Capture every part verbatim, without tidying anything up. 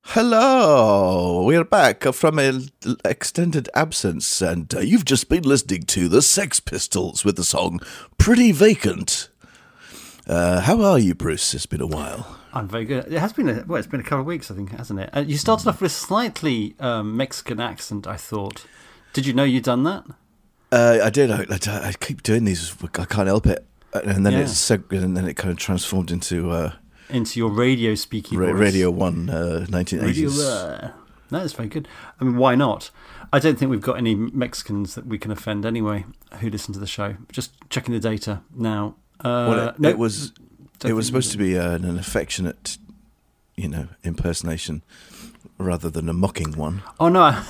Hello, we're back from an extended absence, and uh, you've just been listening to the Sex Pistols with the song Pretty Vacant. Uh, how are you, Bruce? It's been a while. I'm very good. It has been, a, well, it's been a couple of weeks, I think, hasn't it? Uh, you started off with a slightly um, Mexican accent, I thought. Did you know you'd done that? Uh, I did. I, I, I keep doing these. I can't help it. And then, Yeah. it's, and then it kind of transformed into... Uh, Into your radio speaky Ra- voice. Radio one, uh, nineteen eighties. Radio, uh, no, that's very good. I mean, why not? I don't think we've got any Mexicans that we can offend anyway who listen to the show. Just checking the data now. Uh, well, it, no, it was it was think- supposed to be uh, an affectionate, you know, impersonation rather than a mocking one. Oh, no.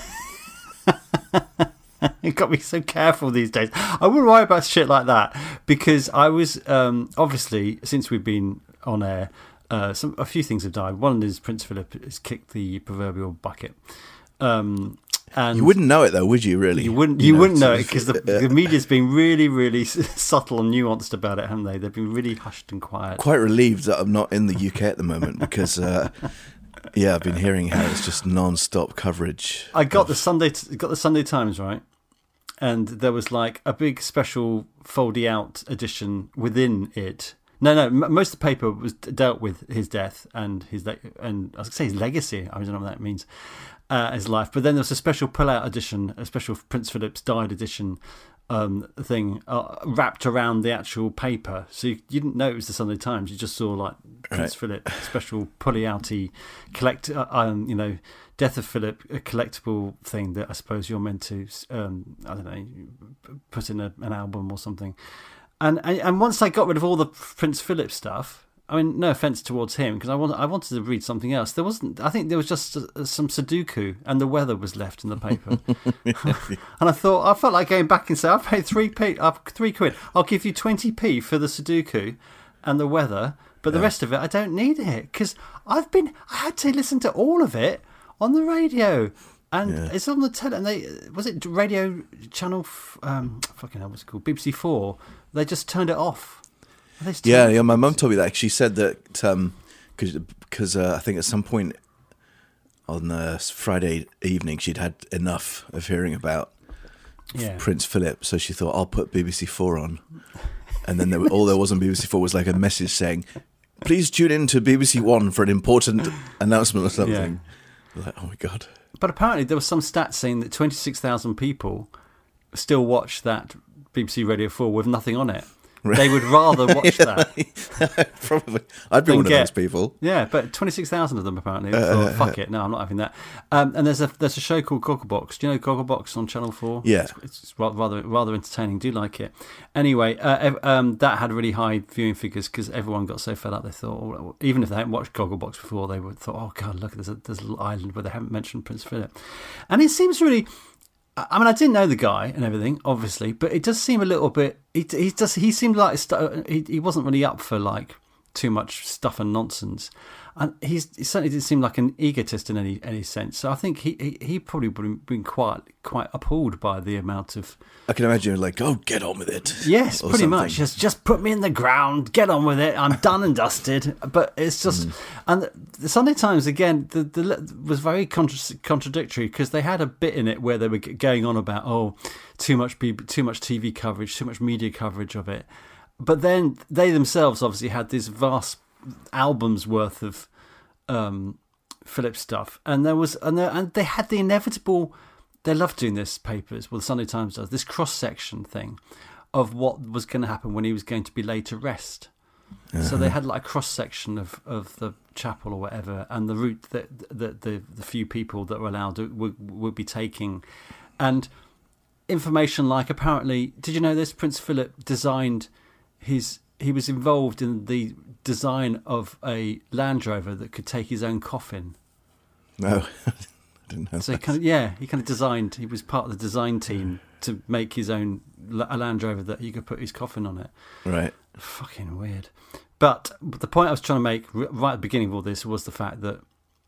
You've got to be so careful these days. I wouldn't worry about shit like that because I was, um, obviously, since we've been on air, uh, some, a few things have died. One is Prince Philip has kicked the proverbial bucket. Um, and You wouldn't know it though, would you? Really, You wouldn't. You, know, wouldn't know so- it because the, the media's been really, really subtle and nuanced about it, haven't they? They've been really hushed and quiet. Quite relieved that I'm not in the U K at the moment because, uh, yeah, I've been hearing how it's just non-stop coverage. I got of- the Sunday, got the Sunday Times right, and there was like a big special foldy out edition within it. No, no, m- most of the paper was dealt with his death and his le- and I was going to say his legacy. I don't know what that means. Uh, his life, but then there was a special pull-out edition, a special Prince Philip's died edition um, thing uh, wrapped around the actual paper. So you, you didn't know it was the Sunday Times. You just saw like Prince Right. Philip special pulley-outy collect, uh, um, you know, Death of Philip, a collectible thing that I suppose you're meant to, um, I don't know, put in a, an album or something. And, and and once I got rid of all the Prince Philip stuff, I mean, no offense towards him, because I want I wanted to read something else. There wasn't. I think there was just uh, some Sudoku, and the weather was left in the paper. And I thought I felt like going back and saying, "I paid three p, uh, three quid. I'll give you twenty p for the Sudoku and the weather, but the Yeah. rest of it, I don't need it because I've been. I had to listen to all of it on the radio." And Yeah. it's on the tele, and they was it radio channel, f- um, fucking hell, what's it called, B B C Four. They just turned it off. They just Yeah, turned it yeah. off. My mum told me that. She said that because because uh, I think at some point on uh, Friday evening she'd had enough of hearing about Yeah. Prince Philip, so she thought I'll put B B C Four on, and then there, all there was on B B C Four was like a message saying, "Please tune in to B B C One for an important announcement or something." Like, oh my god. But apparently there was some stats saying that twenty-six thousand people still watch that B B C Radio four with nothing on it. They would rather watch that. Probably, I'd be Then one get- of those people. Yeah, but twenty-six thousand of them apparently Uh, thought, fuck it, no, I'm not having that. Um, and there's a there's a show called Gogglebox. Do you know Gogglebox on Channel four? Yeah. It's, it's ra- rather rather entertaining. Do like it. Anyway, uh, ev- um, that had really high viewing figures because everyone got so fed up they thought, oh, even if they hadn't watched Gogglebox before, they would thought, oh god, look, there's a there's a little island where they haven't mentioned Prince Philip. And it seems really... I mean, I didn't know the guy and everything, obviously, but it does seem a little bit. He he does. He seemed like st- he he wasn't really up for like too much stuff and nonsense, and he's he certainly didn't seem like an egotist in any any sense. So I think he he, he probably would have been quite quite appalled by the amount of. I can imagine like, oh, get on with it. Yes, or pretty something. much. Just just put me in the ground, get on with it. I'm done and dusted. But it's just, Mm. and the Sunday Times again, the, the was very contra- contradictory because they had a bit in it where they were g- going on about oh, too much B- too much T V coverage, too much media coverage of it. But then they themselves obviously had this vast albums worth of um, Philip stuff, and there was and there, and they had the inevitable. They love doing this, papers, well, the Sunday Times does, this cross-section thing of what was going to happen when he was going to be laid to rest. Uh-huh. So they had like a cross-section of, of the chapel or whatever, and the route that, that the, the few people that were allowed to, would, would be taking. And information like, apparently, did you know this? Prince Philip designed his... He was involved in the design of a Land Rover that could take his own coffin. No. Didn't know So he that. kind of, yeah, he kind of designed. He was part of the design team to make his own a Land Rover that he could put his coffin on it. Right. Fucking weird. But the point I was trying to make right at the beginning of all this was the fact that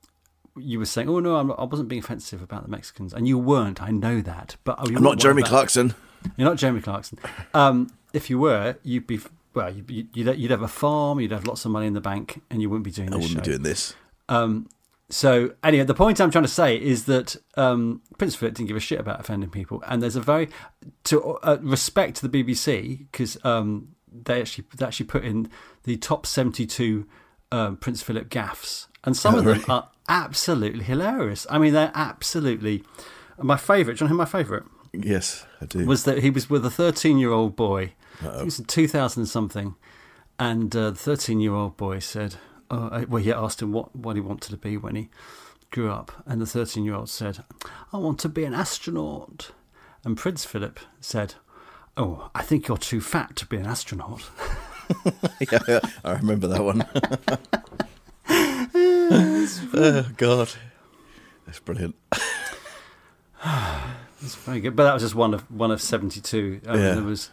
you were saying, "Oh no, I'm not, I wasn't being offensive about the Mexicans," and you weren't. I know that, but oh, you I'm weren't not Jeremy about- Clarkson. You're not Jeremy Clarkson. Um, if you were, you'd be well. You'd, you'd you'd have a farm. You'd have lots of money in the bank, and you wouldn't be doing I this wouldn't show. be doing this. Um, so anyway, the point I'm trying to say is that um, Prince Philip didn't give a shit about offending people, and there's a very to uh, respect to the B B C because um, they actually they actually put in the top seventy-two um, Prince Philip gaffes, and some Oh, of them really? are absolutely hilarious. I mean, they're absolutely my favourite. Do you know who my favourite Yes, I do. was? That he was with a thirteen-year-old boy. Uh-oh. I think it was in two thousand something, and uh, the thirteen-year-old boy said. Uh, well, he asked him what, what he wanted to be when he grew up. And the thirteen-year-old said, I want to be an astronaut. And Prince Philip said, oh, I think you're too fat to be an astronaut. yeah, yeah, I remember that one. Oh, God. That's brilliant. It's very good. But that was just one of one of seventy-two. I mean, Yeah. there was...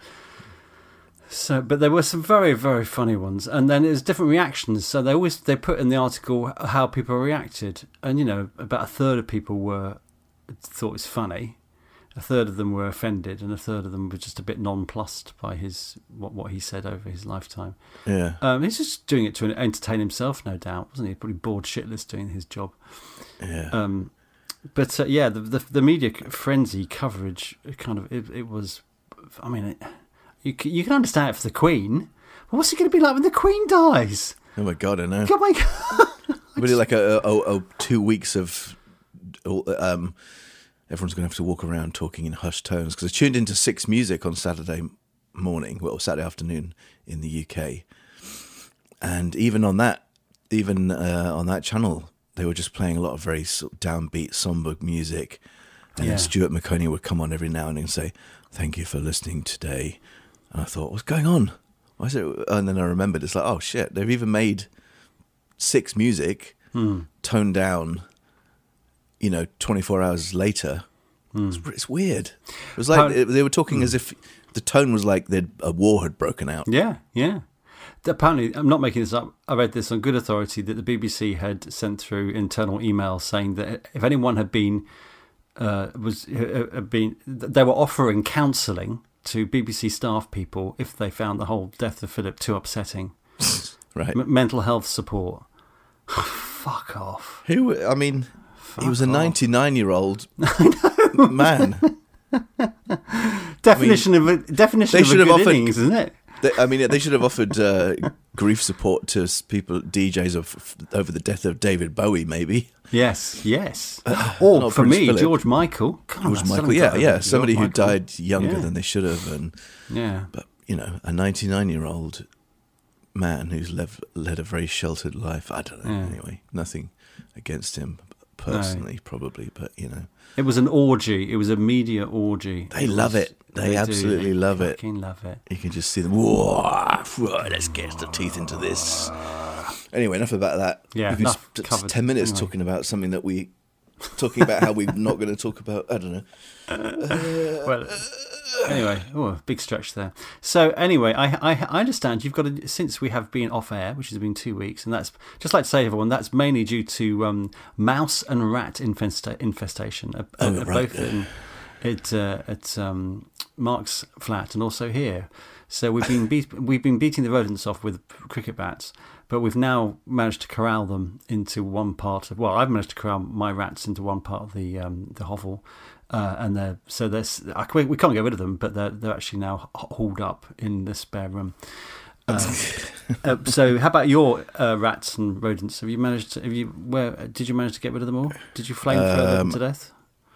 So, but there were some very, very funny ones, and then there's different reactions. So they always they put in the article how people reacted, and you know, about a third of people were thought it was funny, a third of them were offended, and a third of them were just a bit nonplussed by his what what he said over his lifetime. Yeah. Um, he's just doing it to entertain himself, no doubt, wasn't he? Probably bored shitless doing his job. Yeah. Um, but uh, yeah, the, the the media frenzy coverage kind of it, it was. I mean. It, You can, you can understand it for the Queen. But what's it going to be like when the Queen dies? Oh, my God, I know. Oh my God. Really like a, a, a two weeks of um, everyone's going to have to walk around talking in hushed tones because I tuned into Six Music on Saturday morning, well, Saturday afternoon in the U K, and even on that, even uh, on that channel, they were just playing a lot of very sort of downbeat, somber music, and Yeah. then Stuart McConey would come on every now and then and say, "Thank you for listening today," and I thought, "What's going on? Why is it?" And then I remembered, it's like, "Oh shit, they've even made Six Music." Hmm. toned down, you know, twenty-four hours later. Hmm. It's, it's weird. It was like How- they were talking as if the tone was like they'd, a war had broken out. Yeah, yeah. Apparently, I'm not making this up. I read this on good authority that the B B C had sent through internal emails saying that if anyone had been uh, was had been, they were offering counselling to B B C staff people if they found the whole death of Philip too upsetting. Right. M- mental health support. Fuck off. Who, I mean, Fuck he was a off. ninety-nine-year-old man. Definition of a definition they of a should good have offered- innings, isn't it? They, I mean, they should have offered uh, grief support to s- people, D Js, of, over the death of David Bowie, maybe. Yes, yes. Or not for Prince me, Philip. George Michael. God, George that's Michael, something yeah, to- yeah, George somebody who Michael. died younger Yeah. than they should have, and Yeah. but you know, a ninety-nine-year-old man who's lev- led a very sheltered life. I don't know. Yeah. Anyway, nothing against him personally, probably, but you know, It was an orgy. It was a media orgy. they It love was- it. They, do. absolutely They love it. Fucking love it. You can just see them. Whoa, whoa, let's get the teeth into this. Anyway, enough about that. Yeah, We've been enough sp- covered. ten minutes Anyway. talking about something that we talking about how we're not going to talk about. I don't know. Well, anyway, oh, a big stretch there. So anyway, I, I I understand you've got to, since we have been off air, which has been two weeks, and that's just like to say, everyone, that's mainly due to um, mouse and rat infesta- infestation, uh, Oh, uh, right. both in, at uh, at um, Mark's flat and also here. So we've been beat, we've been beating the rodents off with cricket bats, but we've now managed to corral them into one part of. Well, I've managed to corral my rats into one part of the um, the hovel, uh, and they're so there's I, we we can't get rid of them, but they're they're actually now hauled up in the spare room. Uh, uh, so, how about your uh, rats and rodents? Have you managed? To, have you where did you manage to get rid of them all? Did you flamethrower them Um, to death?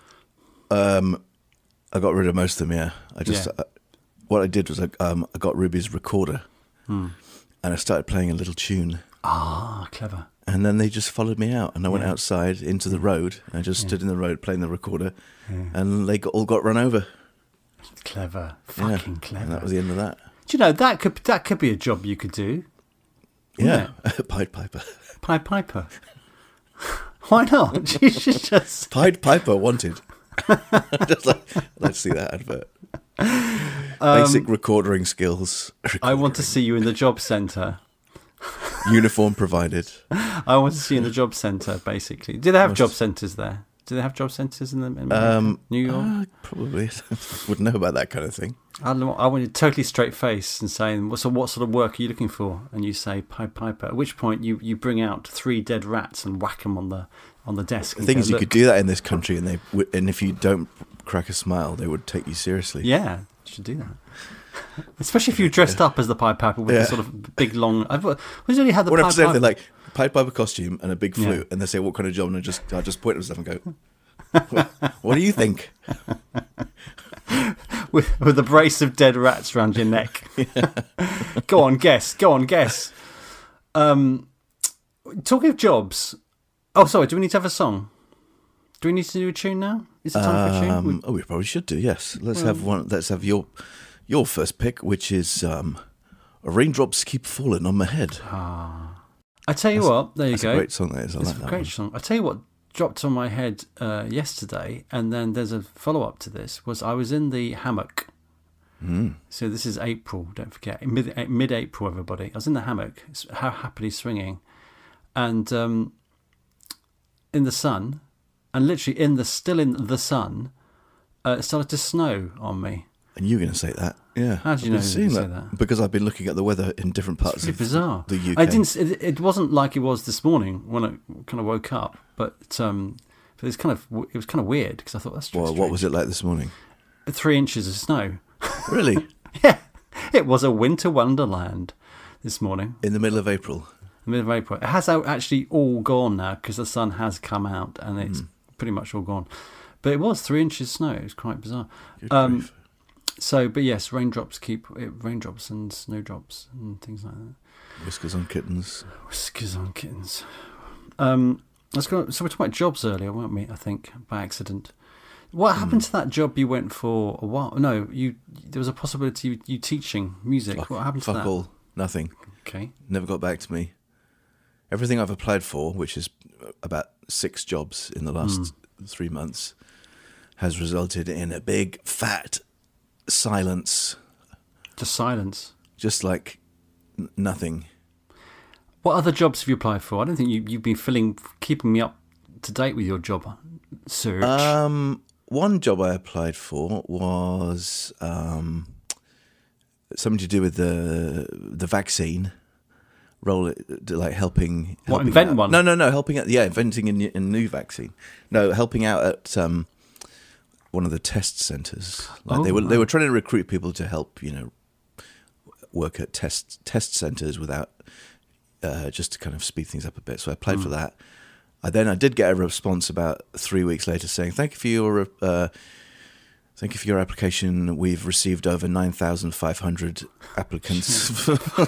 Um, I got rid of most of them. Yeah, I just Yeah. uh, what I did was I, um, I got Ruby's recorder, Hmm. and I started playing a little tune. Ah, clever. And then they just followed me out, and I went Yeah. outside into the road. And I just stood in the road playing the recorder, and they got, all got run over. Clever, Yeah. fucking clever. And that was the end of that. Do you know that could that could be a job you could do? Yeah, Pied Piper. Pied Piper. Why not? You should just. Pied Piper wanted. Just like, let's see that advert. Basic recording skills. I want to see you in the job centre. Uniform provided. I want to see you in the job centre. Basically, do they have job centres there? Do they have job centres in, the, in America? Um, New York? Uh, probably. Wouldn't know about that kind of thing. I don't know, I want you totally straight face and saying, "What so? What sort of work are you looking for?" And you say Pied Piper. At which point you, you bring out three dead rats and whack them on the on the desk. The thing go, is, you "Look." could do that in this country, and they w- and if you don't crack a smile, they would take you seriously. Yeah, you should do that. Especially if you dressed up as the Pied Piper with Yeah. the sort of big long. I've we only had the What if Pied something Piper like Pied Piper costume and a big flute, Yeah. and they say, "What kind of job?" And I just I just point at stuff and go, "What, what do you think?" with, with a brace of dead rats around your neck. Go on, guess. Go on, guess. Um, talking of jobs. Oh, sorry. Do we need to have a song? Do we need to do a tune now? Is it time for a tune? Um, oh, we probably should do. Yes, let's have one. Let's have your your first pick, which is um, "Raindrops Keep Falling on My Head." I tell you That's- what. There you That's go. a great song. That is. I It's like a that great one. song. I tell you what dropped on my head uh, yesterday, and then there's a follow up to this. Was I was in the hammock. Mm. So this is April. Don't forget, mid mid April. Everybody, I was in the hammock, s- how happily swinging, and um, in the sun, and literally in the still in the sun, uh, it started to snow on me. And you're going to say that, yeah? How did you I've been know seeing you that, say that? because I've been looking at the weather in different parts It's pretty of bizarre. the U K. I didn't. It, it wasn't like it was this morning when I kind of woke up, but um, but it's kind of it was kind of weird because I thought that's Well, what was it like this morning? three inches of snow. Really? Yeah, it was a winter wonderland this morning, In the middle of April? mid of April. It has out- actually all gone now because the sun has come out and it's Hmm. pretty much all gone. But it was three inches of snow. It was quite bizarre. Good Um, grief. So, but yes, raindrops keep it, raindrops and snowdrops and things like that. Whiskers on kittens. Whiskers on kittens. Um, let's go. So we were talking about jobs earlier, weren't we? I think by accident. What happened Hmm. to that job you went for a while? No, you. There was a possibility you, you teaching music. Fuck, what happened to fuck that? all. Nothing. Okay. Never got back to me. Everything I've applied for, which is about six jobs in the last Hmm. three months, has resulted in a big fat silence. Just silence. Just like n- nothing. What other jobs have you applied for? I don't think you, you've been filling, keeping me up to date with your job search. Um, one job I applied for was um, something to do with the the vaccine. Role it like helping. What, helping invent out. one? No, no, no. Helping out. Yeah, inventing a new, a new vaccine. No, helping out at um, one of the test centres. Like Oh, they were they wow. were trying to recruit people to help. You know, work at test test centres without uh, just to kind of speed things up a bit. So I applied Hmm. for that. I then I did get a response about three weeks later saying thank you for your uh, thank you for your application. We've received over nine thousand five hundred applicants.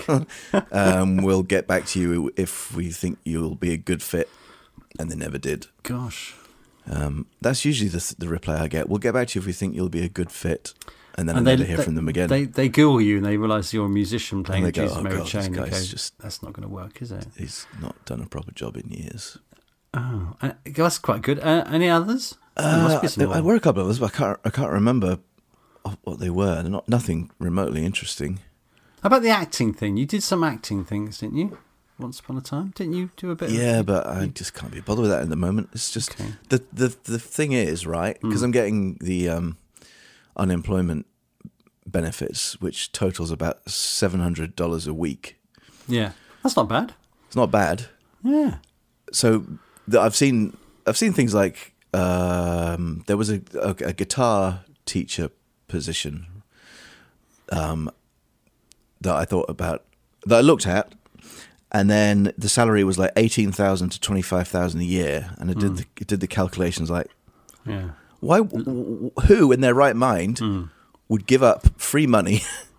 um, we'll get back to you if we think you'll be a good fit, and they never did. Gosh. Um, that's usually the the reply I get. We'll get back to you if we think you'll be a good fit, and then And I they never hear they- from them again. They they Google you and they realise you're a musician playing And a they go, Jesus "Oh, Mary God, Chain. this and they guy's go, just- that's not going to work, is it? He's not done a proper job in years. Oh, uh, that's quite good. Uh, any others? There must be Uh, some I more. were a couple of us, but I can't. I can't remember what they were. They're not nothing remotely interesting. How about the acting thing? You did some acting things, didn't you? Once upon a time, didn't you do a bit? Yeah, of, but I just can't be bothered with that at the moment. It's just Okay. the the the thing is, right, because I'm getting the um, unemployment benefits, which totals about seven hundred dollars a week. yeah, that's not bad. It's not bad. Yeah, So the, I've seen I've seen things like um, there was a, a, a guitar teacher position um, that I thought about that I looked at. And then the salary was like eighteen thousand to twenty five thousand a year, and I did the, did the calculations. Like, yeah. why? w- Who in their right mind would give up free money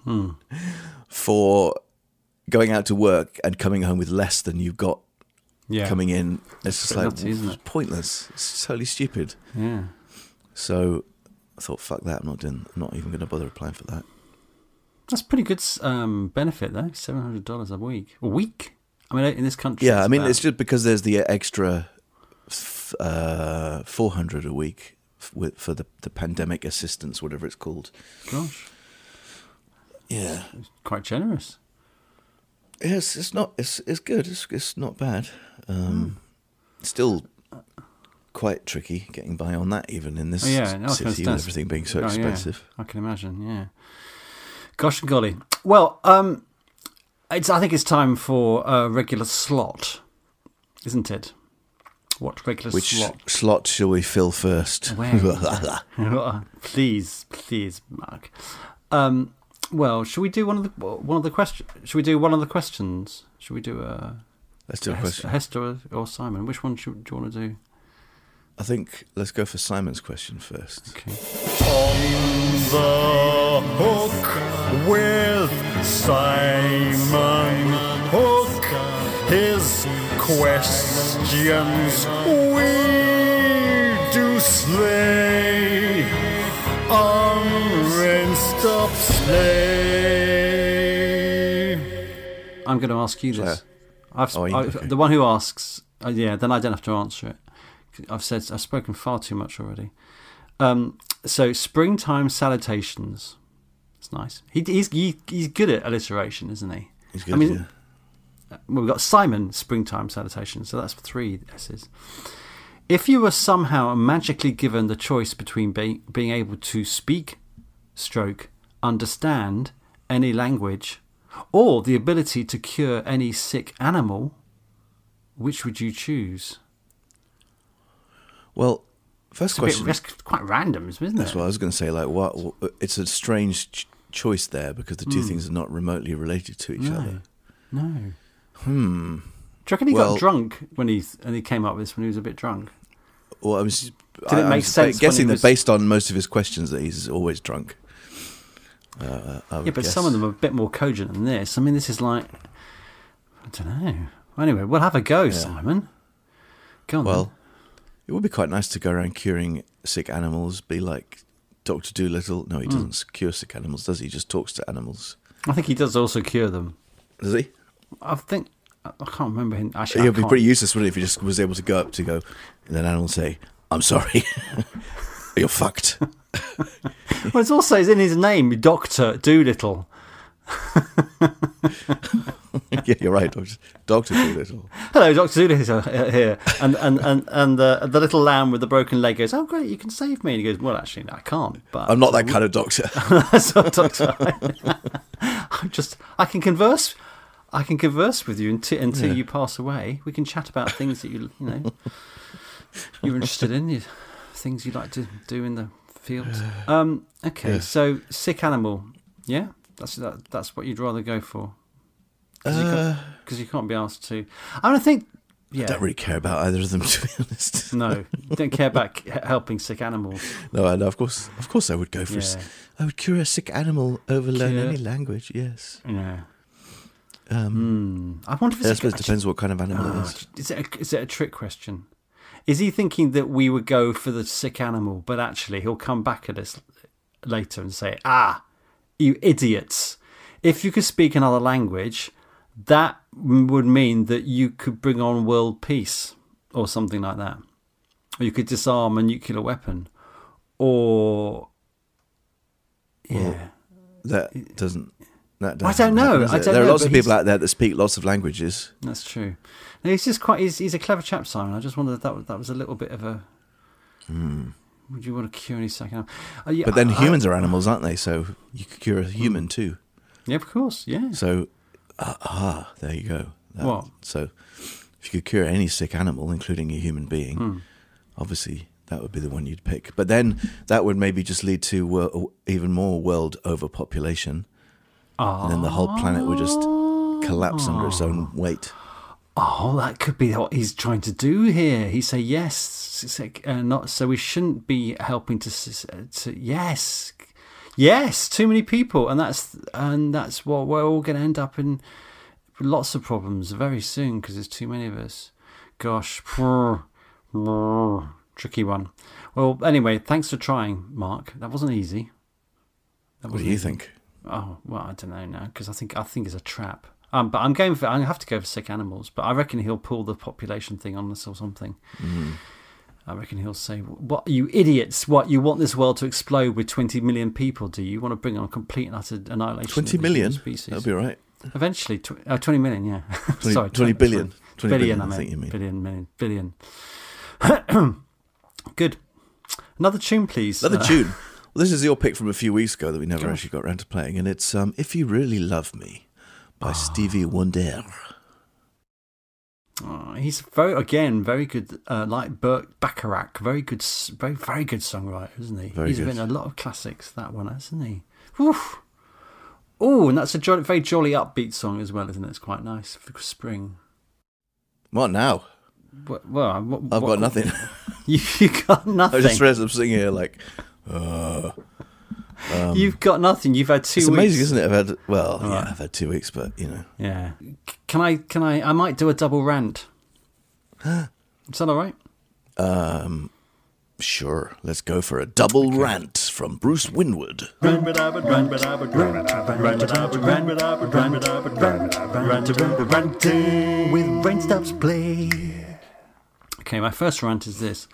for going out to work and coming home with less than you've got Yeah. coming in? It's just bit like nutty, isn't it? pointless. It's totally stupid. Yeah. So I thought, fuck that. I'm not doing. I'm not even going to bother applying for that. That's pretty good um, benefit, though. seven hundred dollars a week. A week? I mean, in this country. Yeah, I mean, about- it's just because there's the extra f- uh, four hundred a week f- with for the, the pandemic assistance, whatever it's called. Gosh, Yeah, quite generous. yes, it's not. It's it's good. It's it's not bad. Um, Still quite tricky getting by on that, even in this Oh, yeah, no, I can city with understand. everything being so Oh, yeah. expensive. I can imagine. Yeah. Gosh and golly. Well, um, it's. I think it's time for a regular slot, isn't it? What regular Which slot? slot shall we fill first? Where? please, please, Mark. Um, well, should we do one of the one of the questions? Should we do one of the questions? Should we do a? Let's do a Hester, question. Hester or Simon? Which one should, do you want to do? I think let's go for Simon's question first. Okay. On the hook with Simon Hook. His questions we do slay. Unrinsed up slay. I'm going to ask you this. Claire. I've, Oh, you- I, okay. The one who asks, uh, yeah, then I don't have to answer it. I've said I've spoken far too much already. Um, so springtime salutations. It's nice. He, he's he, he's good at alliteration, isn't he? He's good. I mean, yeah. well, we've got Simon springtime salutations, so that's three S's. If you were somehow magically given the choice between be, being able to speak, stroke, understand any language, or the ability to cure any sick animal, which would you choose? Well, first It's a question. bit, that's quite random, isn't it? That's what I was going to say. Like, what? what- It's a strange ch- choice there because the two things are not remotely related to each No. other. No. Hmm. Do you reckon he Well- got drunk when he and he came up with this when he was a bit drunk? Well, I was. Did it I, make I'm sense when guessing he that was- based on most of his questions that he's always drunk. Uh, I would Yeah, but guess. some of them are a bit more cogent than this. I mean, this is like, I don't know. Anyway, we'll have a go, Simon. Go on. Well, it would be quite nice to go around curing sick animals. Be like Doctor Dolittle. No, he Hmm. doesn't cure sick animals, does he? He just talks to animals. then. I think he does also cure them. Does he? I think I I can't remember him. Actually, It I would be can't. pretty useless, wouldn't it, if he just was able to go up to go, and then animal say, "I'm sorry, you're fucked." Well, it's also it's in his name, Doctor Doolittle. Yeah, you're right, Doctor Doctor Dolittle. Hello, Doctor Doolittle here, and and and and the the little lamb with the broken leg goes, "Oh, great, you can save me." And he goes, "Well, actually, no, I can't." But I'm not that kind of doctor. That's not Doctor. I'm just. I can converse. I can converse with you until until Yeah. you pass away. We can chat about things that you you know you're interested in, you, things you like to do in the field. Um. Okay. Yeah. So sick animal. Yeah. That's that, That's what you'd rather go for. Because you, Uh, can't- you can't be asked to. I don't think. Yeah. I don't really care about either of them, to be honest. No, you don't care about c- helping sick animals. No, I know. Of course, of course, I would go for. a s Yeah. I would cure a sick animal over learn Cure- any language. Yes. Yeah. Um, Hmm. I wonder if it's I a- suppose it depends what kind of animal Oh, it is. is it a, is it a trick question? Is he thinking that we would go for the sick animal, but actually he'll come back at us later and say, "Ah, you idiots! If you could speak another language, that m- would mean that you could bring on world peace, or something like that, or you could disarm a nuclear weapon, or yeah." Well, That doesn't. That I doesn't don't know. happen, does I it? don't there know, are lots but of people he's- out there that speak lots of languages. That's true. No, he's just quite. He's, he's a clever chap, Simon. I just wondered if that was, that was a little bit of a. Would you want to cure any second? Uh, yeah, Hmm. But then I- humans are animals, aren't they? So you could cure a human too. Yeah, of course. Yeah. So, ah, ah, there you go. That- What? So, if you could cure any sick animal, including a human being, Hmm. obviously that would be the one you'd pick. But then that would maybe just lead to wor- even more world overpopulation, and then the whole planet would just collapse under its own weight. Oh, that could be what he's trying to do here. He say yes, say, uh, not so. We shouldn't be helping to, s- to. Yes, yes. Too many people, and that's and that's what we're all going to end up in. Lots of problems very soon because there's too many of us. Gosh, tricky one. Well, anyway, thanks for trying, Mark. That wasn't easy. That What do wasn't you easy. think? Oh well, I don't know now because I think I think it's a trap. Um, but I'm going for. I'm gonna have to go for sick animals. But I reckon he'll pull the population thing on us or something. Mm. I reckon he'll say, "What you idiots! What you want this world to explode with twenty million people? Do you? You want to bring on complete and utter annihilation? Twenty of the million? human species? That'll be all right. Eventually, tw- uh, twenty million. Yeah, twenty, sorry, twenty billion. sorry. twenty billion, billion. I I meant think you mean. billion, million, billion. Good. Another tune, please. Another Uh, tune. Well, this is your pick from a few weeks ago that we never Gosh. actually got around to playing, and it's um, If You Really Love Me by Stevie Wonder. Oh, he's very, again, very good, uh, like Burt Bacharach, very good, s- very, very good songwriter, isn't he? Very he's good. written a lot of classics, that one, hasn't he? Woof. Oh, and that's a jo- very jolly upbeat song as well, isn't it? It's quite nice for spring. What now? Well, well what, I've what- got nothing. You, you got I nothing. just realised I'm sitting here like, uh, You've got nothing. You've had two it's weeks. amazing, isn't it? I've had, well, All yeah, right. I've had two weeks, but, you know. Yeah. C- Can I, can I, I might do a double rant. Is that all right? Um, sure, let's go for a double rant from Bruce Winwood. With Rain Stops Play. Okay, my first rant is this.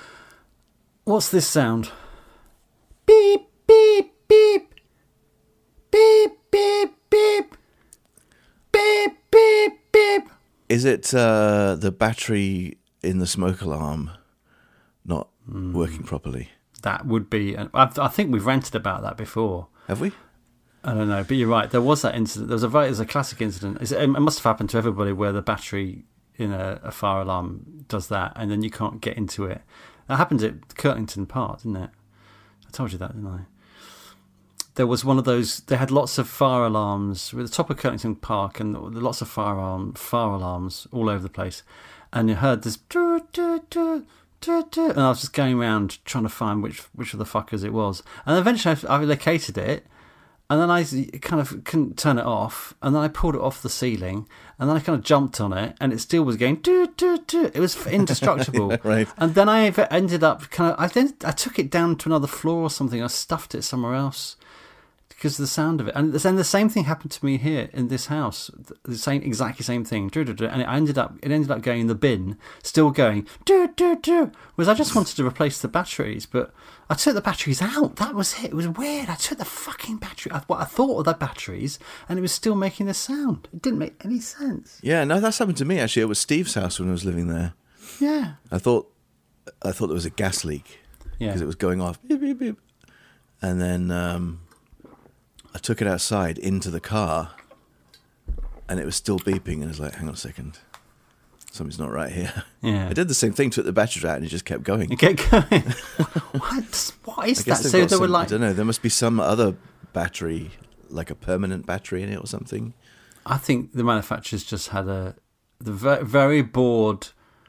What's this sound? Beep, beep, beep. Beep, beep, beep. Beep, beep, beep. Is it uh, the battery in the smoke alarm not Hmm. working properly? That would be... I, I think we've ranted about that before. Have we? I don't know, but you're right. There was that incident. There was a very, there's a classic incident. It's, it must have happened to everybody where the battery in a, a fire alarm does that, and then you can't get into it. That happened at Kirtlington Park, didn't it? I told you that, didn't I? There was one of those. They had lots of fire alarms at the top of Kirtlington Park, and lots of fire alarm fire alarms all over the place. And you heard this, doo, doo, doo, doo, doo, and I was just going around trying to find which which of the fuckers it was. And eventually, I, I located it. And then I kind of couldn't turn it off, and then I pulled it off the ceiling, and then I kind of jumped on it, and it still was going doo doo doo. It was indestructible. Right. And then I ended up kind of I then I took it down to another floor or something. I stuffed it somewhere else because of the sound of it. And then the same thing happened to me here in this house. The same, exactly same thing. Doo doo doo. And it ended up it ended up going in the bin, still going doo doo doo. Was I just wanted to replace the batteries, but I took the batteries out. That was it. It was weird. I took the fucking battery. I, what I thought of the batteries, and it was still making the sound. It didn't make any sense. Yeah, no, that's happened to me actually. It was Steve's house when I was living there. Yeah. I thought, I thought there was a gas leak Yeah. because it was going off, beep, beep, beep. And then um, I took it outside into the car, and it was still beeping. And I was like, "Hang on a second, something's not right here." Yeah. I did the same thing, took the batteries out, and it just kept going. You get going. what? What is I that? guess they've So got they were some- like. I don't know. There must be some other battery, like a permanent battery in it or something. I think the manufacturers just had a the very, very bored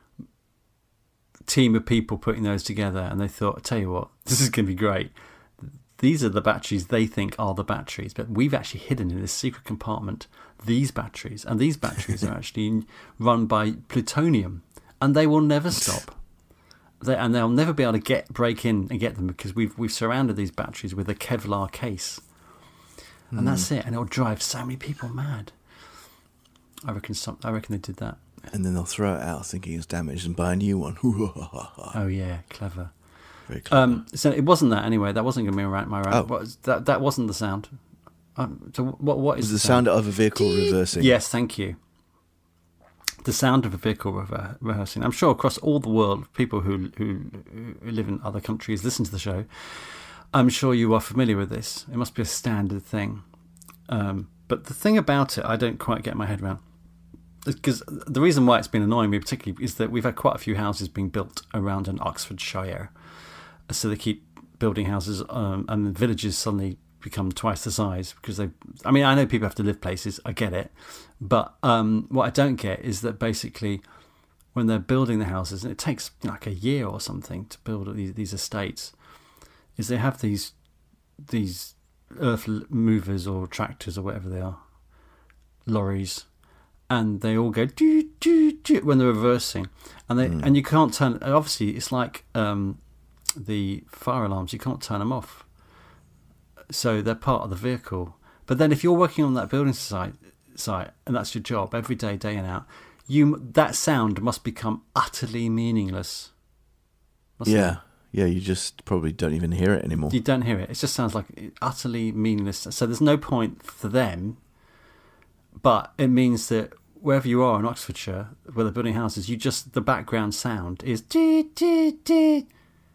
team of people putting those together, and they thought, "I tell you what, this is going to be great. These are the batteries they think are the batteries, but we've actually hidden in this secret compartment these batteries, and these batteries are actually run by plutonium, and they will never stop." They, and they'll never be able to get break in and get them because we've we've surrounded these batteries with a Kevlar case, and that's it. And it'll drive so many people mad. I reckon some. I reckon they did that. And then they'll throw it out thinking it's damaged and buy a new one. Oh yeah, clever. Very clever. Um, so it wasn't that anyway. That wasn't going to be my rant. My rant. Oh. What was, that that wasn't the sound. Um, so what what It is was the sound of a vehicle reversing. Yes, thank you. The sound of a vehicle rever- rehearsing. I'm sure across all the world, people who, who who live in other countries listen to the show. I'm sure you are familiar with this. It must be a standard thing. Um, but the thing about it, I don't quite get my head around. Because the reason why it's been annoying me particularly is that we've had quite a few houses being built around in Oxfordshire. So they keep building houses, um, and the villages suddenly become twice the size because they. I mean, I know people have to live places. I get it, but um, what I don't get is that basically, when they're building the houses, and it takes like a year or something to build these, these estates, is they have these these earth movers or tractors or whatever they are, lorries, and they all go doo doo doo when they're reversing, and they mm. and you can't turn. Obviously, it's like um, the fire alarms. You can't turn them off. So they're part of the vehicle. But then if you're working on that building site, site and that's your job every day, day in out, you that sound must become utterly meaningless. Yeah, it? yeah. You just probably don't even hear it anymore. You don't hear it. It just sounds like utterly meaningless. So there's no point for them. But it means that wherever you are in Oxfordshire, where they're building houses, you just the background sound is dee, dee, dee,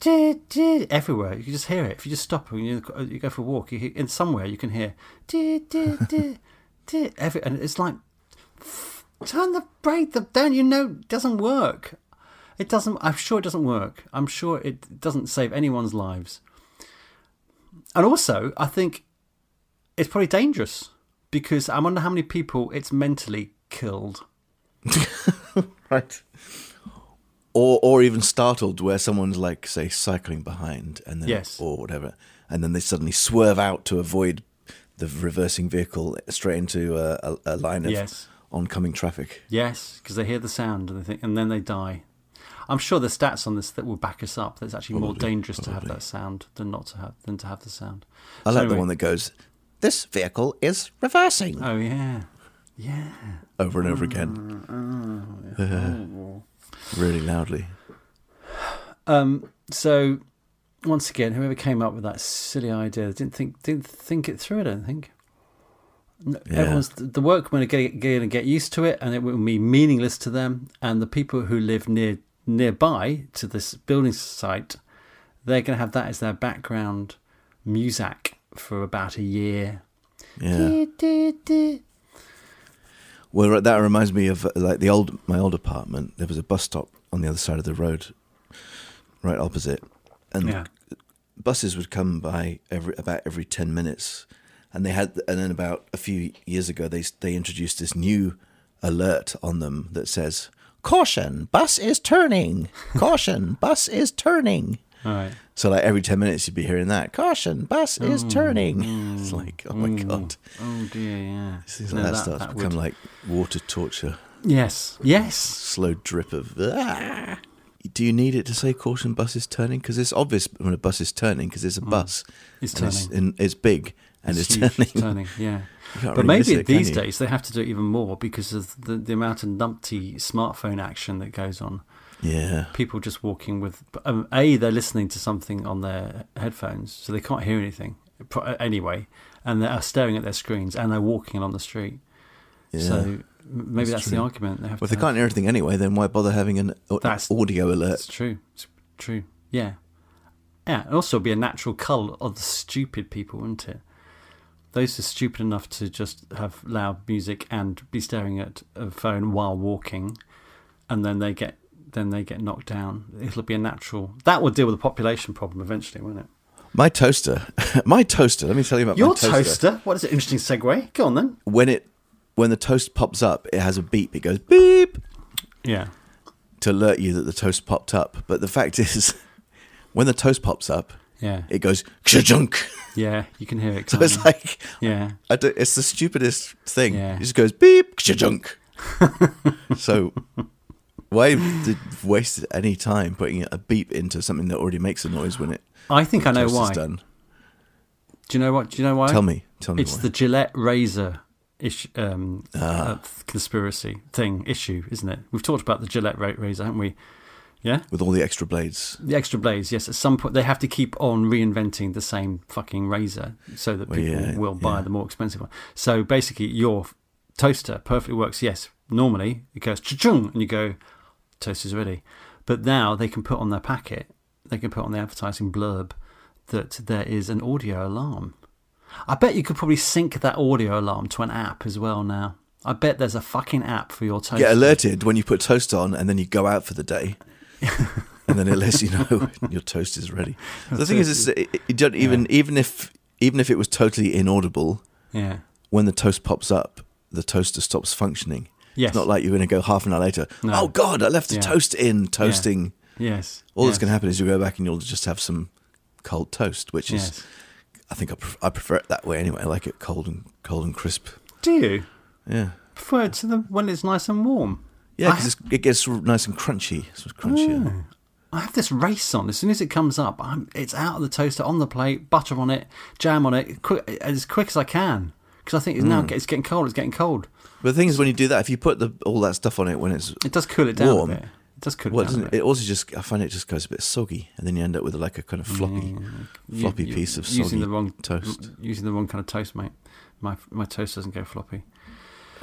"Dee, dee," everywhere. You can just hear it. If you just stop and you, you go for a walk, you hear, in somewhere you can hear "dee, dee, dee, dee," every, and it's like, turn the brake the down. You know, it doesn't work. It doesn't. I'm sure it doesn't work. I'm sure it doesn't save anyone's lives. And also, I think it's probably dangerous because I wonder how many people it's mentally killed. Right. Or or even startled, where someone's like, say, cycling behind, and then Yes. or whatever, and then they suddenly swerve out to avoid the reversing vehicle straight into a, a, a line of Yes. oncoming traffic. Yes, because they hear the sound and they think, and then they die. I'm sure there's stats on this that will back us up. That it's actually more Probably, dangerous to probably. have that sound than not to have than to have the sound. I So like anyway- the one that goes, "This vehicle is reversing," Oh yeah, yeah. over and over again, really loudly. Um. So once again, whoever came up with that silly idea didn't think didn't think it through. I don't think. No, Yeah. Everyone's the workmen are going to get used to it, and it will be meaningless to them. And the people who live near nearby to this building site, they're going to have that as their background music for about a year. Yeah. Well, that reminds me of like the old my old apartment. There was a bus stop on the other side of the road, right opposite, and Yeah. buses would come by every about every ten minutes, and they had. And then about a few years ago, they they introduced this new alert on them that says, "Caution, bus is turning. Caution, bus is turning." All right. So like every ten minutes, you'd be hearing that. "Caution, bus is turning." It's like, oh my god. Oh dear, yeah. Things No, like that, that- starts that to become would- like water torture. Yes, yes. Slow drip of. Ah. Do you need it to say "caution, bus is turning"? Because it's obvious when a bus is turning because it's a bus. It's and It's, turning. and it's big and it's, huge, turning. turning, yeah. You can't But really miss maybe it, can these you? days they have to do it even more because of the, the amount of numpty smartphone action that goes on. Yeah. People just walking with um, a they're listening to something on their headphones, so they can't hear anything pro- anyway, and they're staring at their screens and they're walking along the street. Yeah. So m- maybe that's, That's the true. argument. They have Well, if to they can't hear anything anyway, then why bother having an au- That's- audio alert? It's true. It's true. Yeah. Yeah. And also be a natural cull of the stupid people, wouldn't it? Those who are stupid enough to just have loud music and be staring at a phone while walking, and then they get then they get knocked down. It'll be a natural. That will deal with the population problem eventually, won't it? My toaster, my toaster. Let me tell you about Your my toaster. toaster. What is it? Interesting segue. Go on then. When it, when the toast pops up, it has a beep. It goes beep Yeah. to alert you that the toast popped up. But the fact is, when the toast pops up, Yeah. it goes ka-junk. Yeah. You can hear it. So can't it's you? like, Yeah. I don't, it's the stupidest thing. Yeah. It just goes beep ka-junk. So why did waste any time putting a beep into something that already makes a noise when it? I think I know toast is why. done? Do you know what? Do you know why? Tell me. Tell me. It's why. the Gillette razor issue, um, Ah. uh, conspiracy thing issue, isn't it? We've talked about the Gillette ra- razor, haven't we? Yeah, with all the extra blades. the extra blades. Yes, at some point they have to keep on reinventing the same fucking razor so that Well, people yeah, will buy yeah. the more expensive one. So basically, your toaster perfectly works. Yes, normally it goes cha-chung and you go, toaster's ready. But now they can put on their packet, they can put on the advertising blurb that there is an audio alarm. I bet you could probably sync that audio alarm to an app as well now. I bet there's a fucking app for your toaster. Get alerted when you put toast on and then you go out for the day. And then it lets you know your toast is ready. The thing is, it's, it, it don't even even if even if it was totally inaudible, Yeah. when the toast pops up, the toaster stops functioning. Yes. It's not like you're going to go half an hour later. No. Oh God, I left the Yeah. toast in toasting. Yes. All yes. that's going to happen is you'll go back and you'll just have some cold toast, which is, Yes. I think I, pref- I prefer it that way anyway. I like it cold and cold and crisp. Do you Yeah, prefer it to the when it's nice and warm? yeah, I because it gets nice and crunchy. It's crunchier. Oh. I have this race on. As soon as it comes up, I'm, it's out of the toaster, on the plate, butter on it, jam on it, quick, as quick as I can. Because I think it's now Mm. it's getting cold. It's getting cold. But the thing is, when you do that, if you put the, all that stuff on it when it's It does cool it down warm, a bit. It does cool well, it down doesn't a it, bit. it also just I find it just goes a bit soggy, and then you end up with like a kind of floppy, You- floppy you- piece of using soggy the wrong toast. Using the wrong kind of toast, mate. My my toast doesn't go floppy. Uh,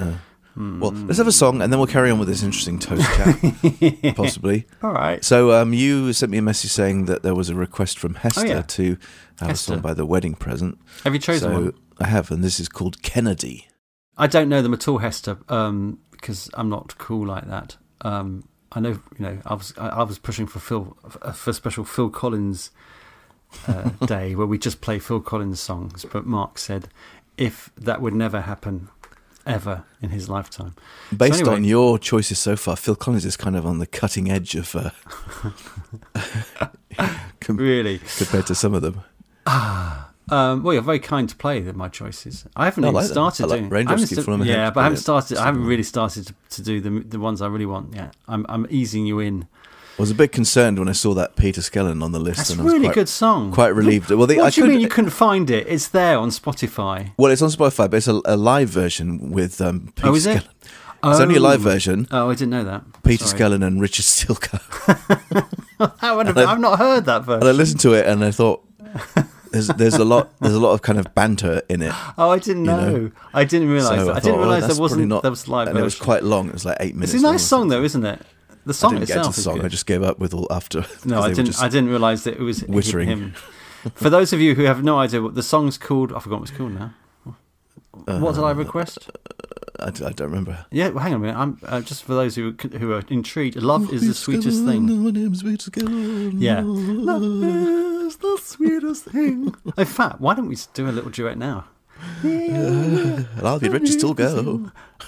Well, let's have a song, and then we'll carry on with this interesting toast chat, possibly. All right. So um, you sent me a message saying that there was a request from Hester Oh, yeah. to have Hester. a song by the wedding present. Have you chosen so one? I have, and this is called Kennedy. I don't know them at all, Hester, um, because I'm not cool like that. Um, I know, you know, I was I, I was pushing for Phil for a special Phil Collins uh, day where we just play Phil Collins songs, but Mark said if that would never happen ever in his lifetime. Based so anyway, on your choices so far, Phil Collins is kind of on the cutting edge of uh, com- really, compared to some of them. um, well, you're very kind to play my choices. I haven't I even like them. started I like doing. Raindrops I haven't Keep sta- Falling on My yeah, Head. but I haven't Brilliant. started. I haven't really started to, to do the the ones I really want yet. I'm I'm easing you in. I was a bit concerned when I saw that Peter Skellern on the list. That's a and I was really quite, good song. Quite relieved. Well, the, What I do you could, mean you couldn't find it? It's there on Spotify. Well, it's on Spotify, but it's a, a live version with um, Peter Oh, is it? Skellern. It's only a live Oh. version. Oh, I didn't know that. Peter Sorry. Skellern and Richard Stilko. I would have, I've not heard that And I version. listened to it and I thought, there's there's a lot there's a lot of kind of banter in it. Oh, I didn't know. know. I didn't realise So that. I, thought, didn't oh, realise that's there wasn't probably not, there was live and version. it was quite long. It was like eight minutes. It's a long or nice song something. though, isn't it? The I song didn't get itself to the is song. good. I just gave up with all after. No, 'cause I they were didn't. just- I didn't realise that it was whittering. him. For those of you who have no idea what the song's called, I forgot what it's called now. What did I request? I, d- I don't remember. Yeah, well, hang on a minute. I'm uh, just for those who who are intrigued. Love is the sweetest thing. My name's Peter Skellern. Yeah, love is the sweetest thing. In fact, why don't we do a little duet now? And I'll be Richard Stilgo.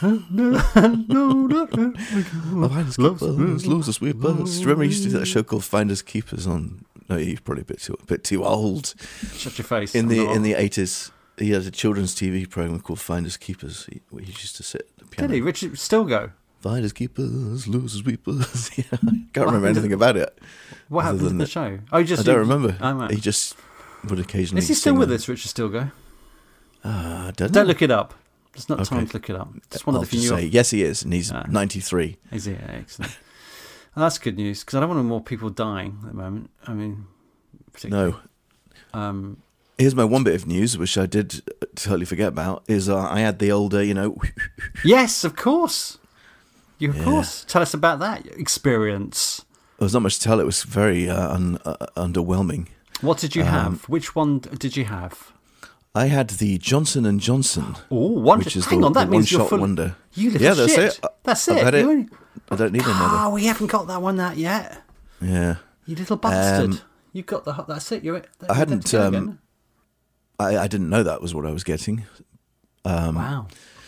Oh, Finders Keepers, lose a sweet buzz. Remember, you used to do that show called Finders Keepers on. No, you're probably a bit too a bit too old. Shut your face. In I'm the not. in the eighties, he had a children's T V program called Finders Keepers. He, where he used to sit at the piano. Did he? Richard still go? Finders Keepers, losers weepers. Yeah, I can't remember anything about it. What Other happened to than the that- show? Oh, you just I don't remember. Oh, right. He just would occasionally. Is he still sing with them. us, Richard Stilgo? Uh, I don't know. Don't look it up. There's not time Okay. to look it up. Just wondered I'll if you just knew. say yes, he is, and he's Ah. ninety-three. Is he? Excellent. Well, that's good news because I don't want more people dying at the moment. I mean, particularly. No. Um, Here's my one bit of news, which I did totally forget about, is uh, I had the old, uh, you know, yes, of course. You of Yeah. course. Tell us about that experience. there was not much to tell. It was very uh, un- uh, underwhelming. What did you Um, have? Which one did you have? I had the Johnson and Johnson, Oh, one. which is Hang the, on, that the means you're one-shot full. wonder. You little Yeah, that's shit. it. I- That's I've it. had it. You only- I don't need another. Oh, we haven't got that one that yet. Yeah, You little bastard. Um, you got the. That's it. You're. I hadn't, Go um, again. I, I didn't know that was what I was getting. Um, Wow.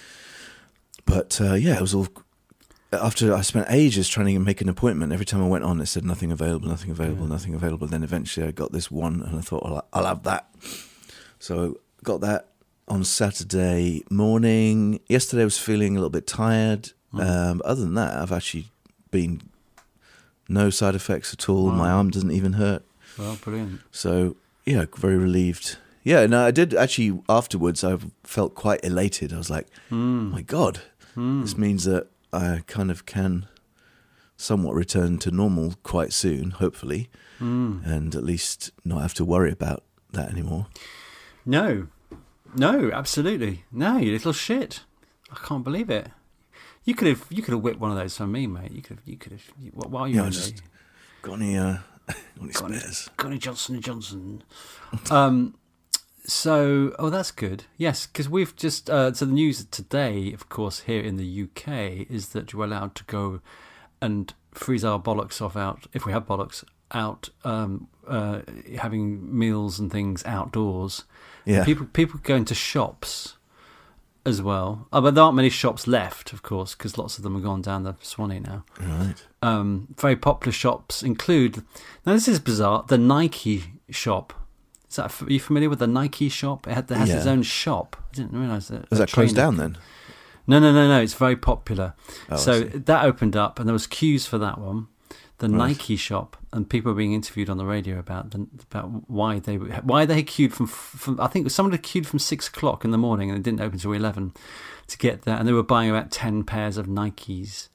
But uh, yeah, it was all. After I spent ages trying to make an appointment, every time I went on, it said nothing available, nothing available, Yeah. nothing available. Then eventually I got this one, and I thought, well, I'll have that. So got that on Saturday morning. Yesterday I was feeling a little bit tired. Mm. Um, but other than that, I've actually been no side effects at all. Wow. My arm doesn't even hurt. Well, brilliant. So yeah, very relieved. Yeah, no, I did actually afterwards. I felt quite elated. I was like, Mm. my God, Mm. this means that I kind of can somewhat return to normal quite soon, hopefully, Mm. and at least not have to worry about that anymore. No, no, absolutely no. You little shit. I can't believe it. You could have. You could have whipped one of those for me, mate. You could have. You could have. You, while you Yeah, were I there. just- Got any, uh, got any Got any- spares? got any Johnson and Johnson. um. So, oh, that's good. Yes, because we've just uh, so the news today, of course, here in the U K is that we're allowed to go and freeze our bollocks off out if we have bollocks out, um, uh, having meals and things outdoors. Yeah. People people go into shops as well. Oh, but there aren't many shops left, of course, because lots of them have gone down the Swanee now. Right. Um, very popular shops include. Now this is bizarre. The Nike shop. Is that, are you familiar with the Nike shop? It, had, it has its Yeah. own shop. I didn't realise that. Was that closed trainer- down then? No, no, no, no. It's very popular. Oh, I so see. that opened up, and there was queues for that one. The Right. Nike shop, and people were being interviewed on the radio about the, about why they why they queued from, from I think someone had queued from six o'clock in the morning and it didn't open till eleven to get that, and they were buying about ten pairs of Nikes.